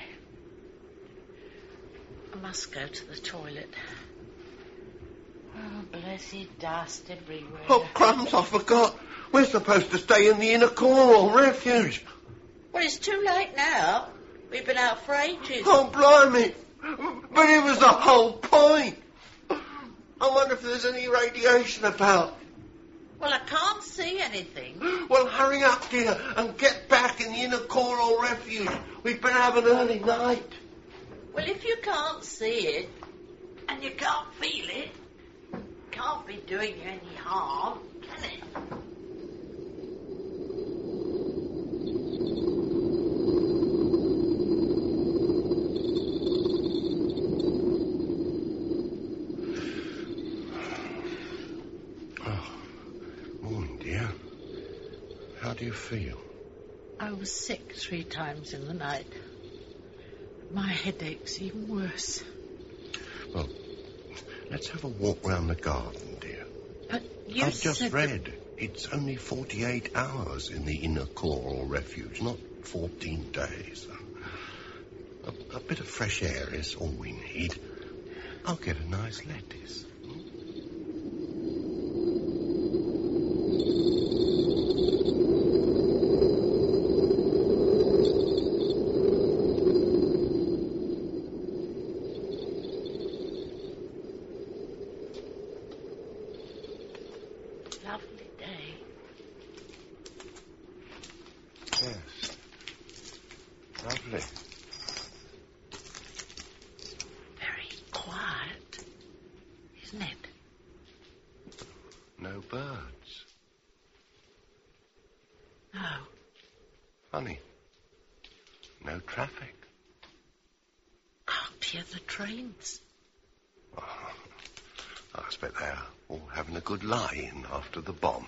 I must go to the toilet. Oh, blessed dust everywhere. Oh, crumbs, I forgot. We're supposed to stay in the inner core or refuge. Well, it's too late now. We've been out for ages. Oh, blimey. But it was the whole point. I wonder if there's any radiation about. Well, I can't see anything. Well, hurry up, dear, and get back in the inner coral refuge. We'd better have an early night. Well, if you can't see it, and you can't feel it, can't be doing you any harm, can it? How do you feel? I was sick 3 times in the night. My headache's even worse. Well, let's have a walk round the garden, dear. But you I've just said read it's only 48 hours in the inner coral refuge, not 14 days. A bit of fresh air is all we need. I'll get a nice lettuce. Lovely day. Yes. Lovely. Very quiet, isn't it? No birds. No. Funny. No traffic. Can't hear the trains. Oh, I expect they're all having a good lie-in after the bomb.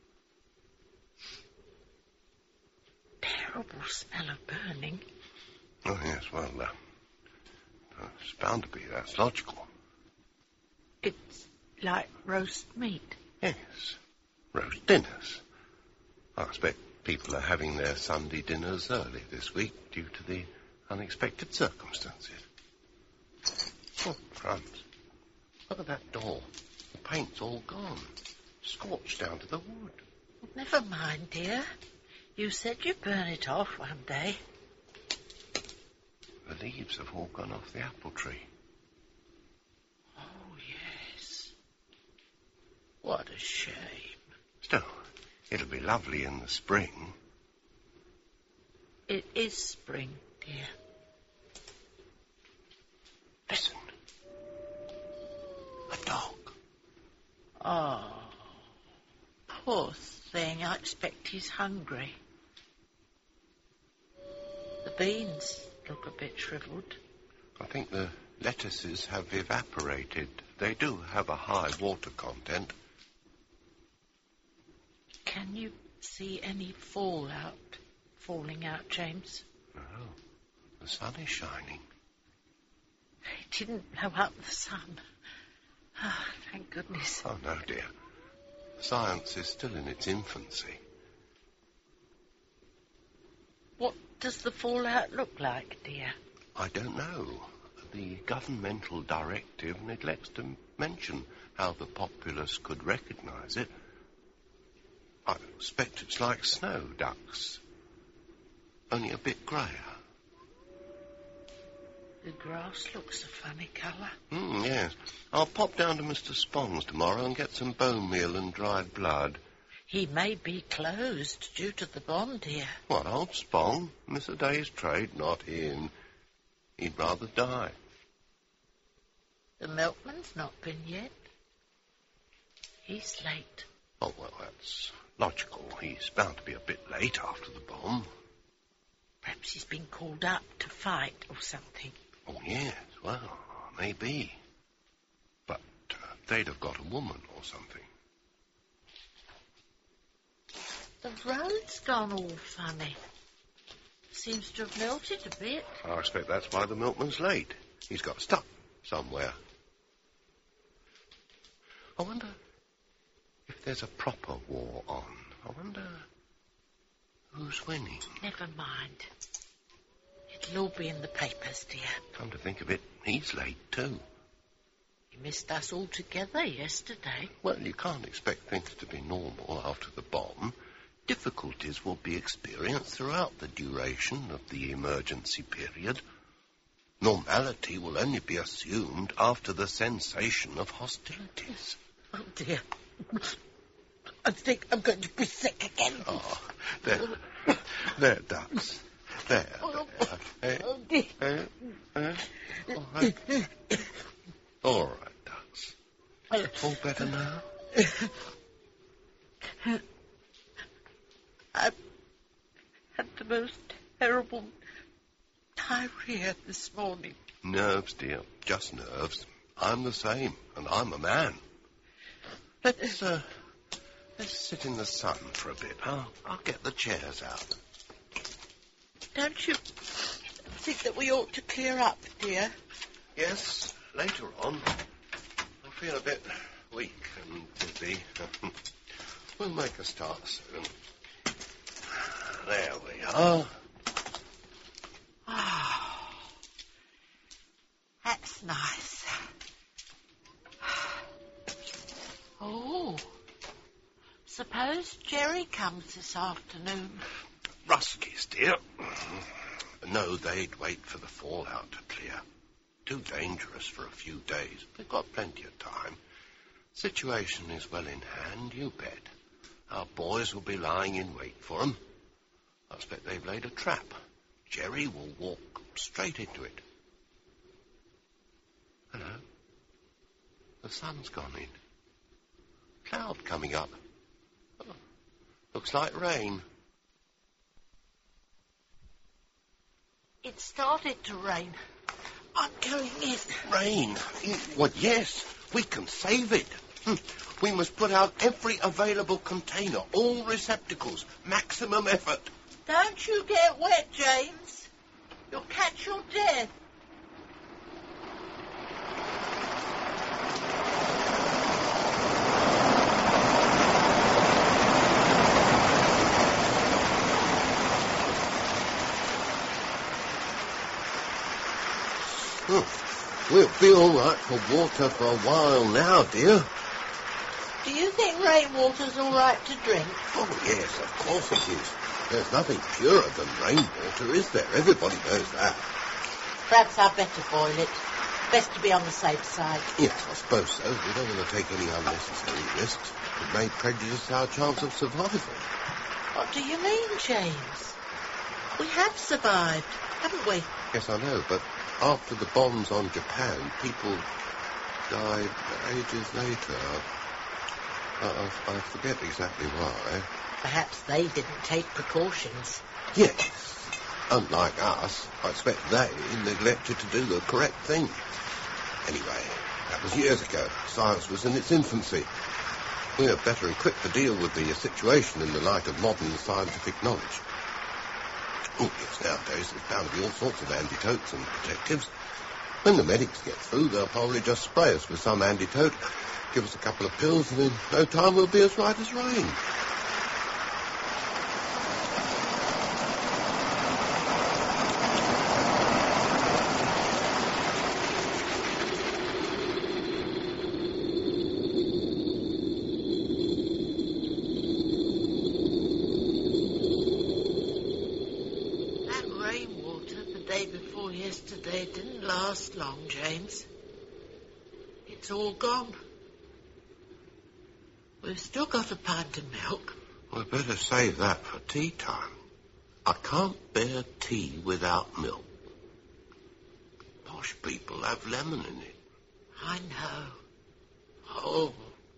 Terrible smell of burning. Oh, yes, well, it's bound to be. That's logical. It's like roast meat. Yes, roast dinners. I expect people are having their Sunday dinners early this week due to the unexpected circumstances. Oh, Franz, look at that door. The paint's all gone. Scorched down to the wood. Never mind, dear. You said you'd burn it off one day. The leaves have all gone off the apple tree. Oh, yes. What a shame. Still, it'll be lovely in the spring. It is spring, dear. Listen. A dog. Oh, poor thing. I expect he's hungry. The beans look a bit shriveled. I think the lettuces have evaporated. They do have a high water content. Can you see any falling out, James? No, the sun is shining. It didn't blow up the sun. Ah, thank goodness. Oh, no, dear. Science is still in its infancy. What does the fallout look like, dear? I don't know. The governmental directive neglects to mention how the populace could recognise it. I expect it's like snow ducks, only a bit greyer. The grass looks a funny colour. Yes. I'll pop down to Mr. Spong's tomorrow and get some bone meal and dried blood. He may be closed due to the bomb, dear. What, old Spong? Miss a day's trade, not him. He'd rather die. The milkman's not been yet. He's late. Oh, well, that's logical. He's bound to be a bit late after the bomb. Perhaps he's been called up to fight or something. Oh, yes, well, maybe. But they'd have got a woman or something. The road's gone all funny. Seems to have melted a bit. I expect that's why the milkman's late. He's got stuck somewhere. I wonder if there's a proper war on. I wonder who's winning. Never mind. It'll all be in the papers, dear. Come to think of it, he's late too. He missed us all together yesterday. Well, you can't expect things to be normal after the bomb. Difficulties will be experienced throughout the duration of the emergency period. Normality will only be assumed after the sensation of hostilities. Oh, dear. I think I'm going to be sick again. Oh, there, ducks. There. Oh, dear. All right, ducks. All better now? I've had the most terrible diarrhea this morning. Nerves, dear. Just nerves. I'm the same, and I'm a man. Let's sit in the sun for a bit. I'll get the chairs out. Don't you think that we ought to clear up, dear? Yes, later on. I feel a bit weak and dizzy. We'll make a start soon. There we are. Oh, that's nice. Oh, suppose Jerry comes this afternoon. Ruskies, dear. No, they'd wait for the fallout to clear. Too dangerous for a few days. They've got plenty of time. Situation is well in hand, you bet. Our boys will be lying in wait for 'em. I expect they've laid a trap. Jerry will walk straight into it. Hello. The sun's gone in. Cloud coming up. Oh, looks like rain. It started to rain. I'm going in. Rain? Well, yes. We can save it. We must put out every available container, all receptacles, maximum effort. Don't you get wet, James. You'll catch your death. We'll be all right for water for a while now, dear. Do you think rainwater's all right to drink? Oh, yes, of course it is. There's nothing purer than rainwater, is there? Everybody knows that. Perhaps I'd better boil it. Best to be on the safe side. Yes, I suppose so. We don't want to take any unnecessary risks. It may prejudice our chance of survival. What do you mean, James? We have survived, haven't we? Yes, I know, but after the bombs on Japan, people died ages later. I forget exactly why. Perhaps they didn't take precautions. Yes. Unlike us, I expect they neglected to do the correct thing. Anyway, that was years ago. Science was in its infancy. We are better equipped to deal with the situation in the light of modern scientific knowledge. Oh, yes, nowadays there's bound to be all sorts of antidotes and protectives. When the medics get through, they'll probably just spray us with some antidote, give us a couple of pills, and in no time we'll be as right as rain. Yesterday didn't last long, James. It's all gone. We've still got a pint of milk. We'd better save that for tea time. I can't bear tea without milk. Posh people have lemon in it. I know. Oh.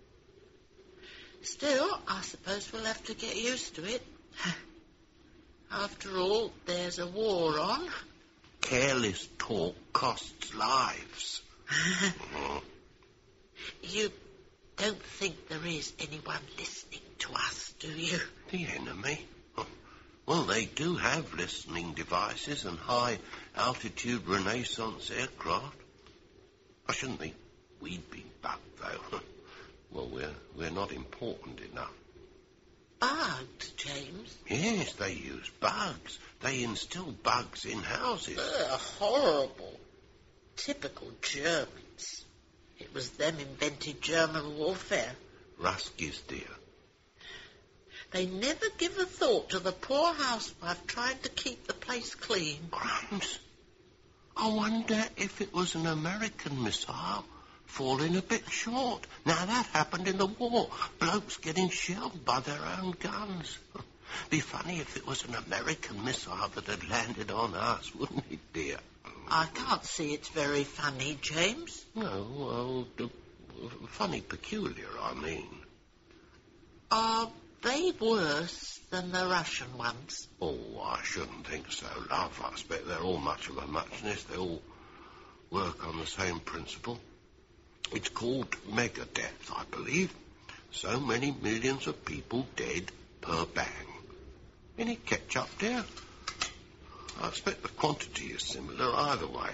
Still, I suppose we'll have to get used to it. After all, there's a war on. Careless talk costs lives. You don't think there is anyone listening to us, do you? The enemy? Well, they do have listening devices and high-altitude Renaissance aircraft. I shouldn't think we'd be bugged, though. Well, we're not important enough. Bugged, James? Yes, they use bugs. They instill bugs in houses. Horrible. Typical Germans. It was them invented German warfare. Ruskies, dear. They never give a thought to the poor housewife trying to keep the place clean. Crumbs. I wonder if it was an American missile falling a bit short. Now, that happened in the war. Blokes getting shelled by their own guns. Be funny if it was an American missile that had landed on us, wouldn't it, dear? I can't see it's very funny, James. No, well, funny peculiar, I mean. Are they worse than the Russian ones? Oh, I shouldn't think so, love. I expect they're all much of a muchness. They all work on the same principle. It's called megadeath, I believe. So many millions of people dead per bang. Any ketchup, dear? I expect the quantity is similar either way.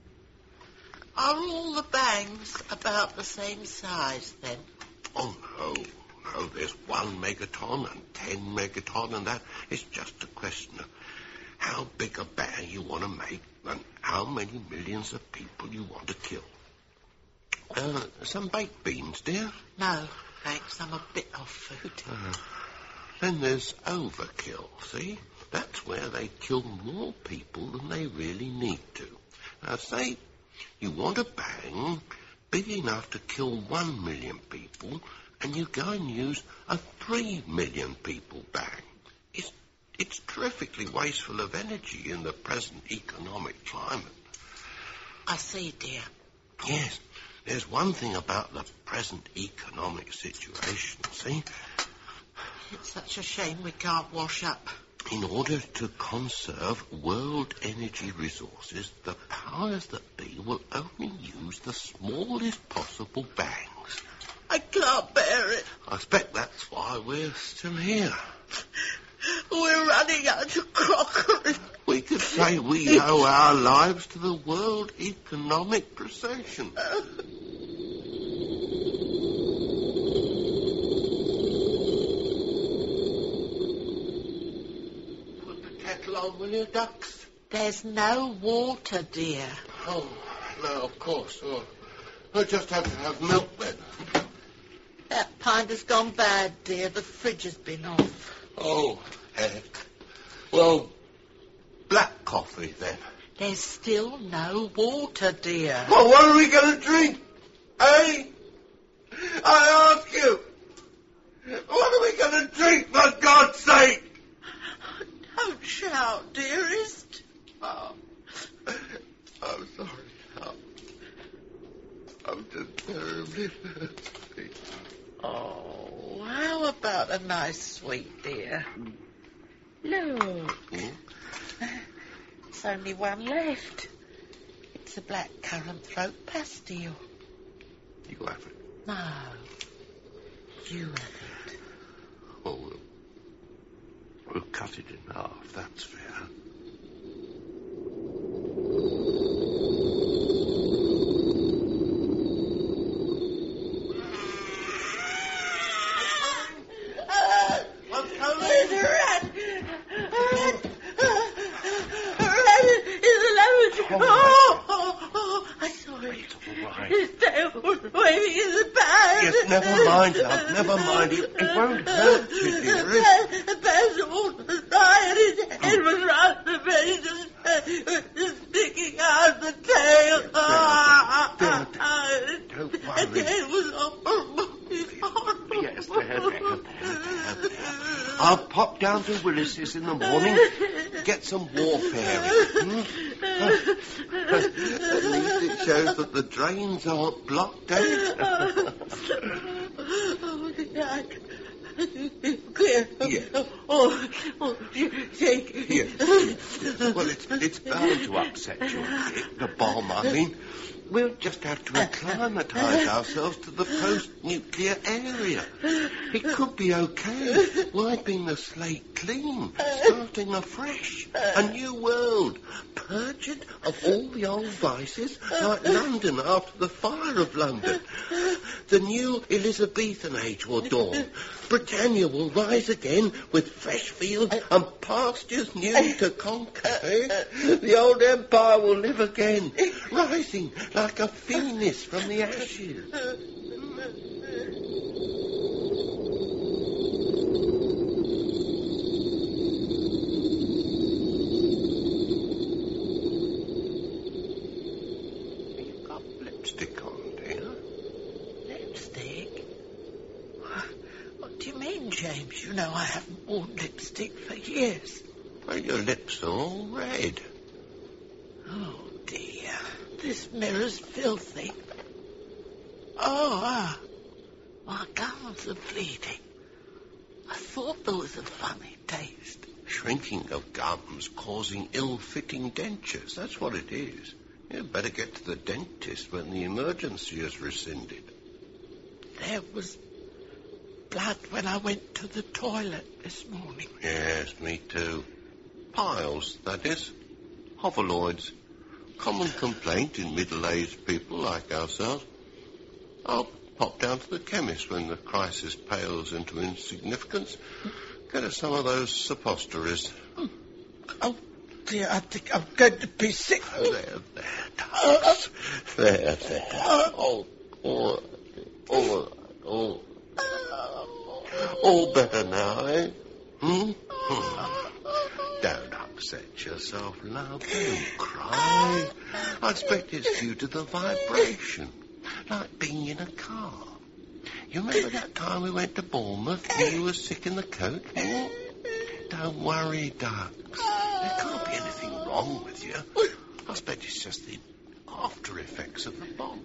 Are all the bangs about the same size, then? Oh, no. No, there's 1 megaton and 10 megaton and that. It's just a question of how big a bang you want to make and how many millions of people you want to kill. Some baked beans, dear? No, thanks. I'm a bit off food. Then there's overkill, see? That's where they kill more people than they really need to. Now, say you want a bang big enough to kill 1 million people, and you go and use a 3 million people bang. It's terrifically wasteful of energy in the present economic climate. I see, dear. Yes, there's one thing about the present economic situation, see? It's such a shame we can't wash up. In order to conserve world energy resources, the powers that be will only use the smallest possible bangs. I can't bear it. I expect that's why we're still here. We're running out of crockery. We could say we owe our lives to the world economic procession. Put the kettle on, will you, ducks? There's no water, dear. Oh, no, of course. Oh, I just have to have milk then. That pint has gone bad, dear. The fridge has been off. Oh, heck. Well, black coffee, then. There's still no water, dear. Well, what are we going to drink? Eh? I ask you. What are we going to drink, for God's sake? Don't shout, dearest. Oh, I'm sorry. I'm just terribly thirsty. Oh, how about a nice sweet, dear? Look. There's only one left. It's a black currant throat pastille. You have it. No. You have it. Oh, we'll cut it in half. That's fair. I saw it. It's all right. His tail was waving in the pan. Yes, never mind, love. Never mind. It won't hurt you, dearest. The pan's all dry and his head was round the bed, just sticking out the tail. Don't The worry. tail was horrible. Yes, there. I'll pop down to Willis's in the morning, get some warfare. At least it shows that the drains aren't blocked out. Clear. Yes. Shake. Yes. Well, it's bound to upset you a bit, the bomb, I mean. We'll just have to acclimatise ourselves to the post-nuclear area. It could be okay, wiping the slate clean, starting afresh, a new world, purged of all the old vices, like London after the fire of London. The new Elizabethan age will dawn. Britannia will rise again with fresh fields and pastures new to conquer. The old empire will live again, rising like a phoenix from the ashes. Yes. Well, your lips are all red. Oh, dear. This mirror's filthy. Oh, my gums are bleeding. I thought there was a funny taste. Shrinking of gums causing ill-fitting dentures. That's what it is. You'd better get to the dentist when the emergency is rescinded. There was blood when I went to the toilet this morning. Yes, me too. Piles, that is. Hovaloids. Common complaint in middle-aged people like ourselves. I'll pop down to the chemist when the crisis pales into insignificance. Get us some of those suppositories. Oh, dear, I think I'm going to be sick. Oh, there, ducks. There. All better now, eh? Don't upset yourself, love. Don't cry. I expect it's due to the vibration, like being in a car. You remember that time we went to Bournemouth and you were sick in the coat? Don't worry, ducks. There can't be anything wrong with you. I expect it's just the after effects of the bomb.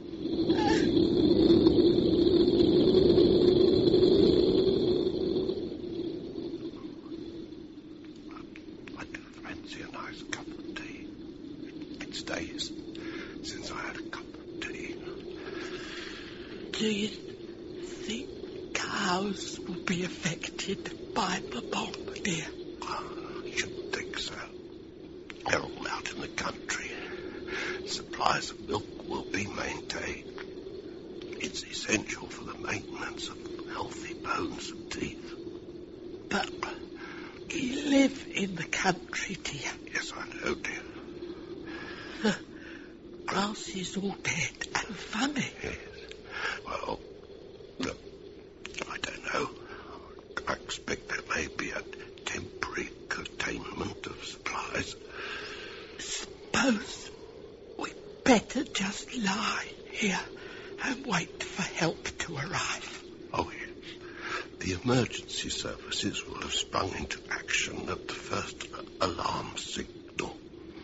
I do fancy a nice cup of tea. It's days since I had a cup of tea. Do you think cows will be affected by the bomb, dear? I shouldn't think so. They're all out in the country. Supplies of milk will be maintained. It's essential for the maintenance of healthy bones and teeth. But you live in the country, dear. Yes, I know, dear. The grass is all dead and funny. Yes. Well, look, I don't know. I expect there may be a temporary curtailment of supplies. Suppose we'd better just lie here and wait for help to arrive. Oh, yes. The emergency services will have sprung into action at the first alarm signal.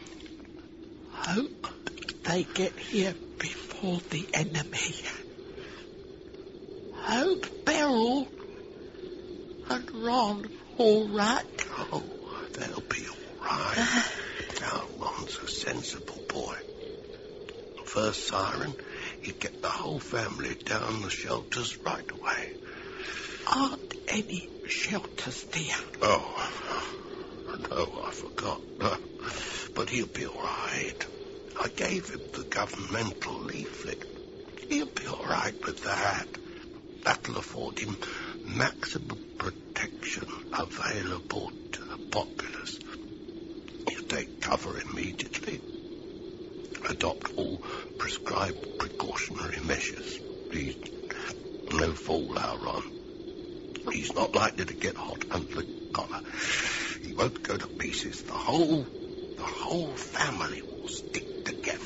Hope they get here before the enemy. Hope Beryl and Ron all right. Oh, they'll be all right. Now, Ron's a sensible boy. The first siren, he'd get the whole family down the shelters right away. Aren't any shelters, dear? Oh, no, I forgot. But he'll be all right. I gave him the governmental leaflet. He'll be all right with that. That'll afford him maximum protection available to the populace. He'll take cover immediately. Adopt all prescribed precautionary measures. He's no fool, our Ron. He's not likely to get hot under the collar. He won't go to pieces. The whole family will stick together.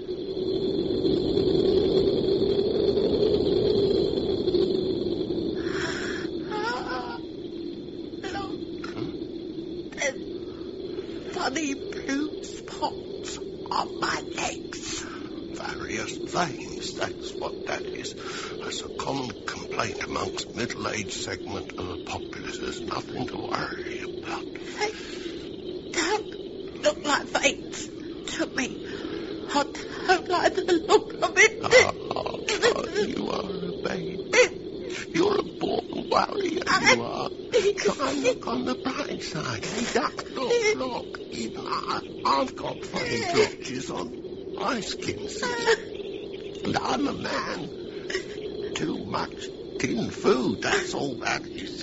Funny blue spots on my legs. Various veins, that's what that is. That's a common complaint amongst middle-aged segment of the populace. There's nothing to worry about. They don't look like veins to me. I don't like the look of it. Oh, you are a baby. You're a born warrior, you are. Try and look on the bright side. Hey, look. Even I've got funny blotches on my skin. And I'm a man. Too much tin food, that's all that is.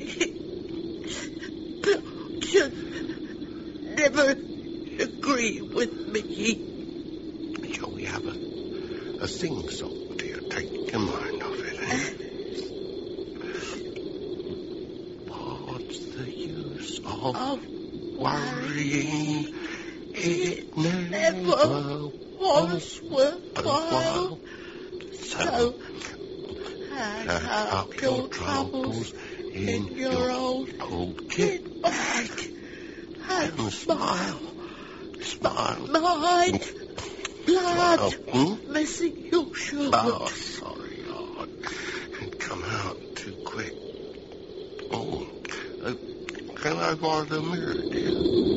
But you never agree with me. Shall we have a sing-song, dear? Take your mind off it, eh? What's the use of worrying? It never was worthwhile. So, hang up your troubles in your old kit bag. Jim, smile. Smile. Mine. Blood. Missing your shirt. Oh, sorry, Lord. It come out too quick. Oh, can I borrow the mirror, dear?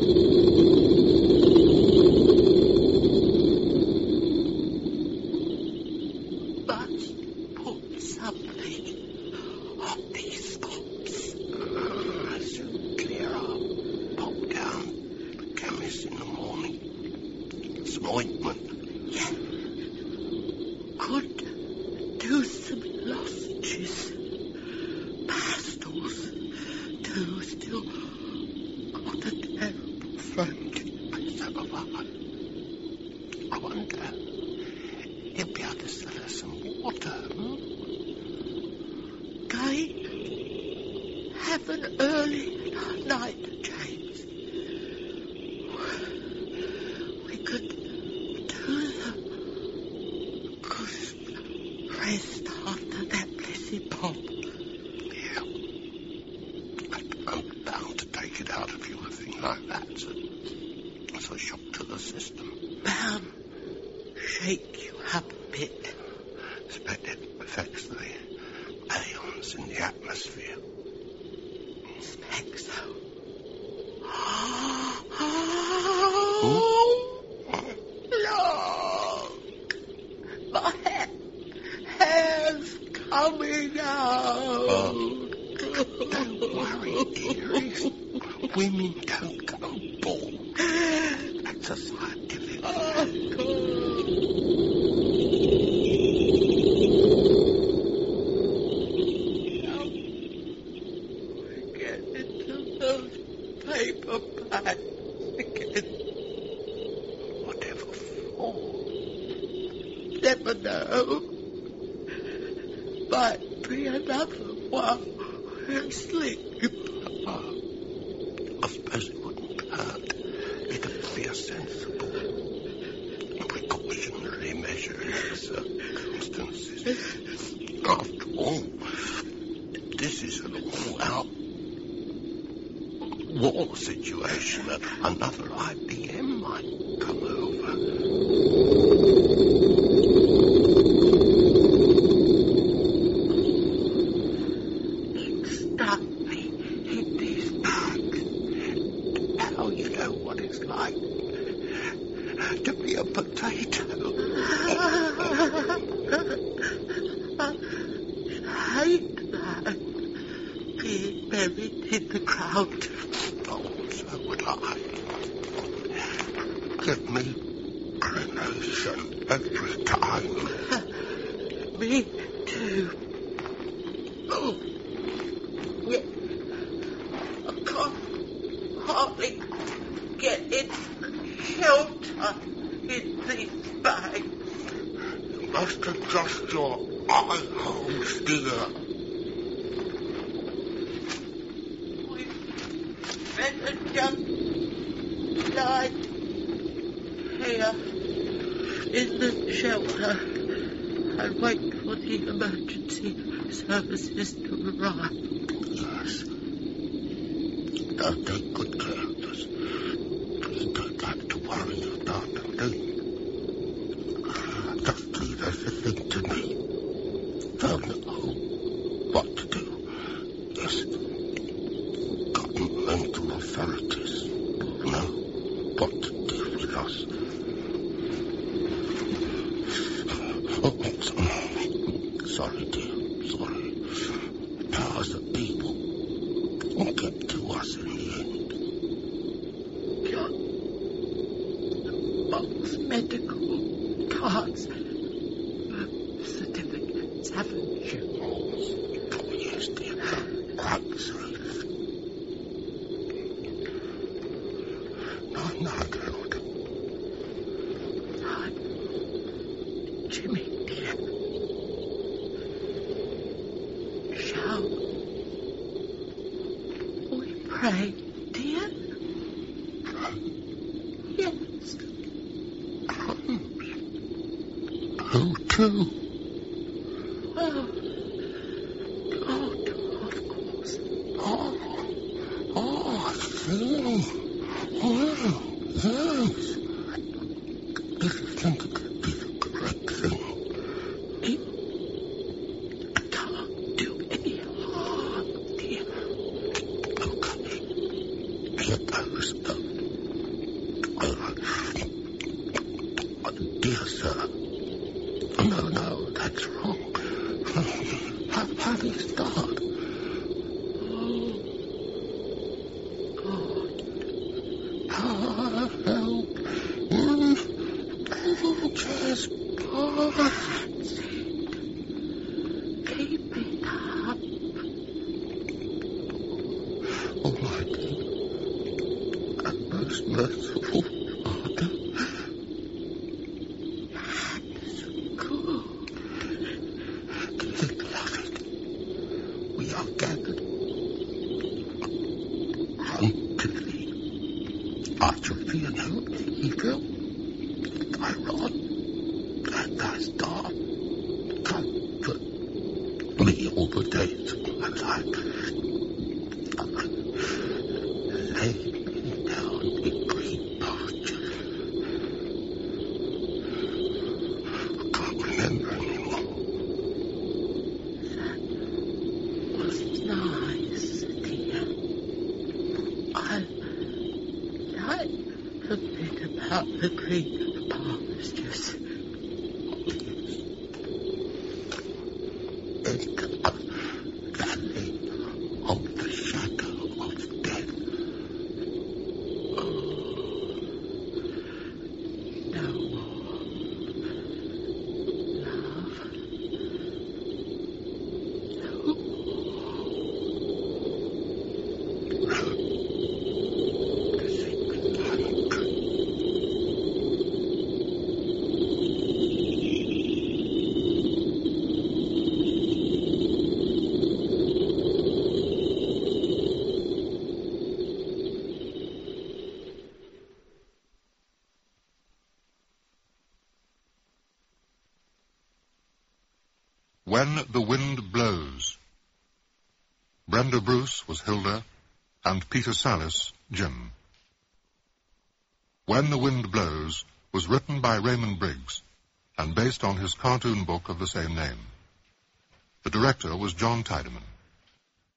Women don't go bald. That's a scientific fact. Get into those paper bags again. Whatever for? Never know. Might be another one. Sleep. I suppose it wouldn't hurt. It'd be a sensible, precautionary measure in the circumstances. After all, this is an all-out war situation. Another IBM might come over. Services to arrive. Yes. Don't take good care of us. You don't have to worry about them, do you? Just leave everything to me. They'll know what to do. Yes. Governmental authorities will know what to do with us. Oh, sorry, dear. Sorry. Powers of people will get to us in the end. John, the box medical cards, birth certificates, haven't you? Oh, yes, dear. Quite safe. No, Gerald. Jimmy, dear. Shall we pray, dear? Pray? Yes. Who to? Oh, God, of course. Oh, I see. Dear sir. No, that's wrong. How do you start? Oh, help. Just pause. Keep it up. Almighty and most merciful Father, beloved, we are gathered unto thee. I shall fear no evil. Thy rod and thy staff comfort me all the days of my life. Lay me down in green pastures. I can't remember anymore. That was nice, dear. I like a bit about the green pastures. In the valley of the shadow of death. No more love. No When the Wind Blows. Brenda Bruce was Hilda, and Peter Sallis, Jim. When the Wind Blows was written by Raymond Briggs, and based on his cartoon book of the same name. The director was John Tiedemann.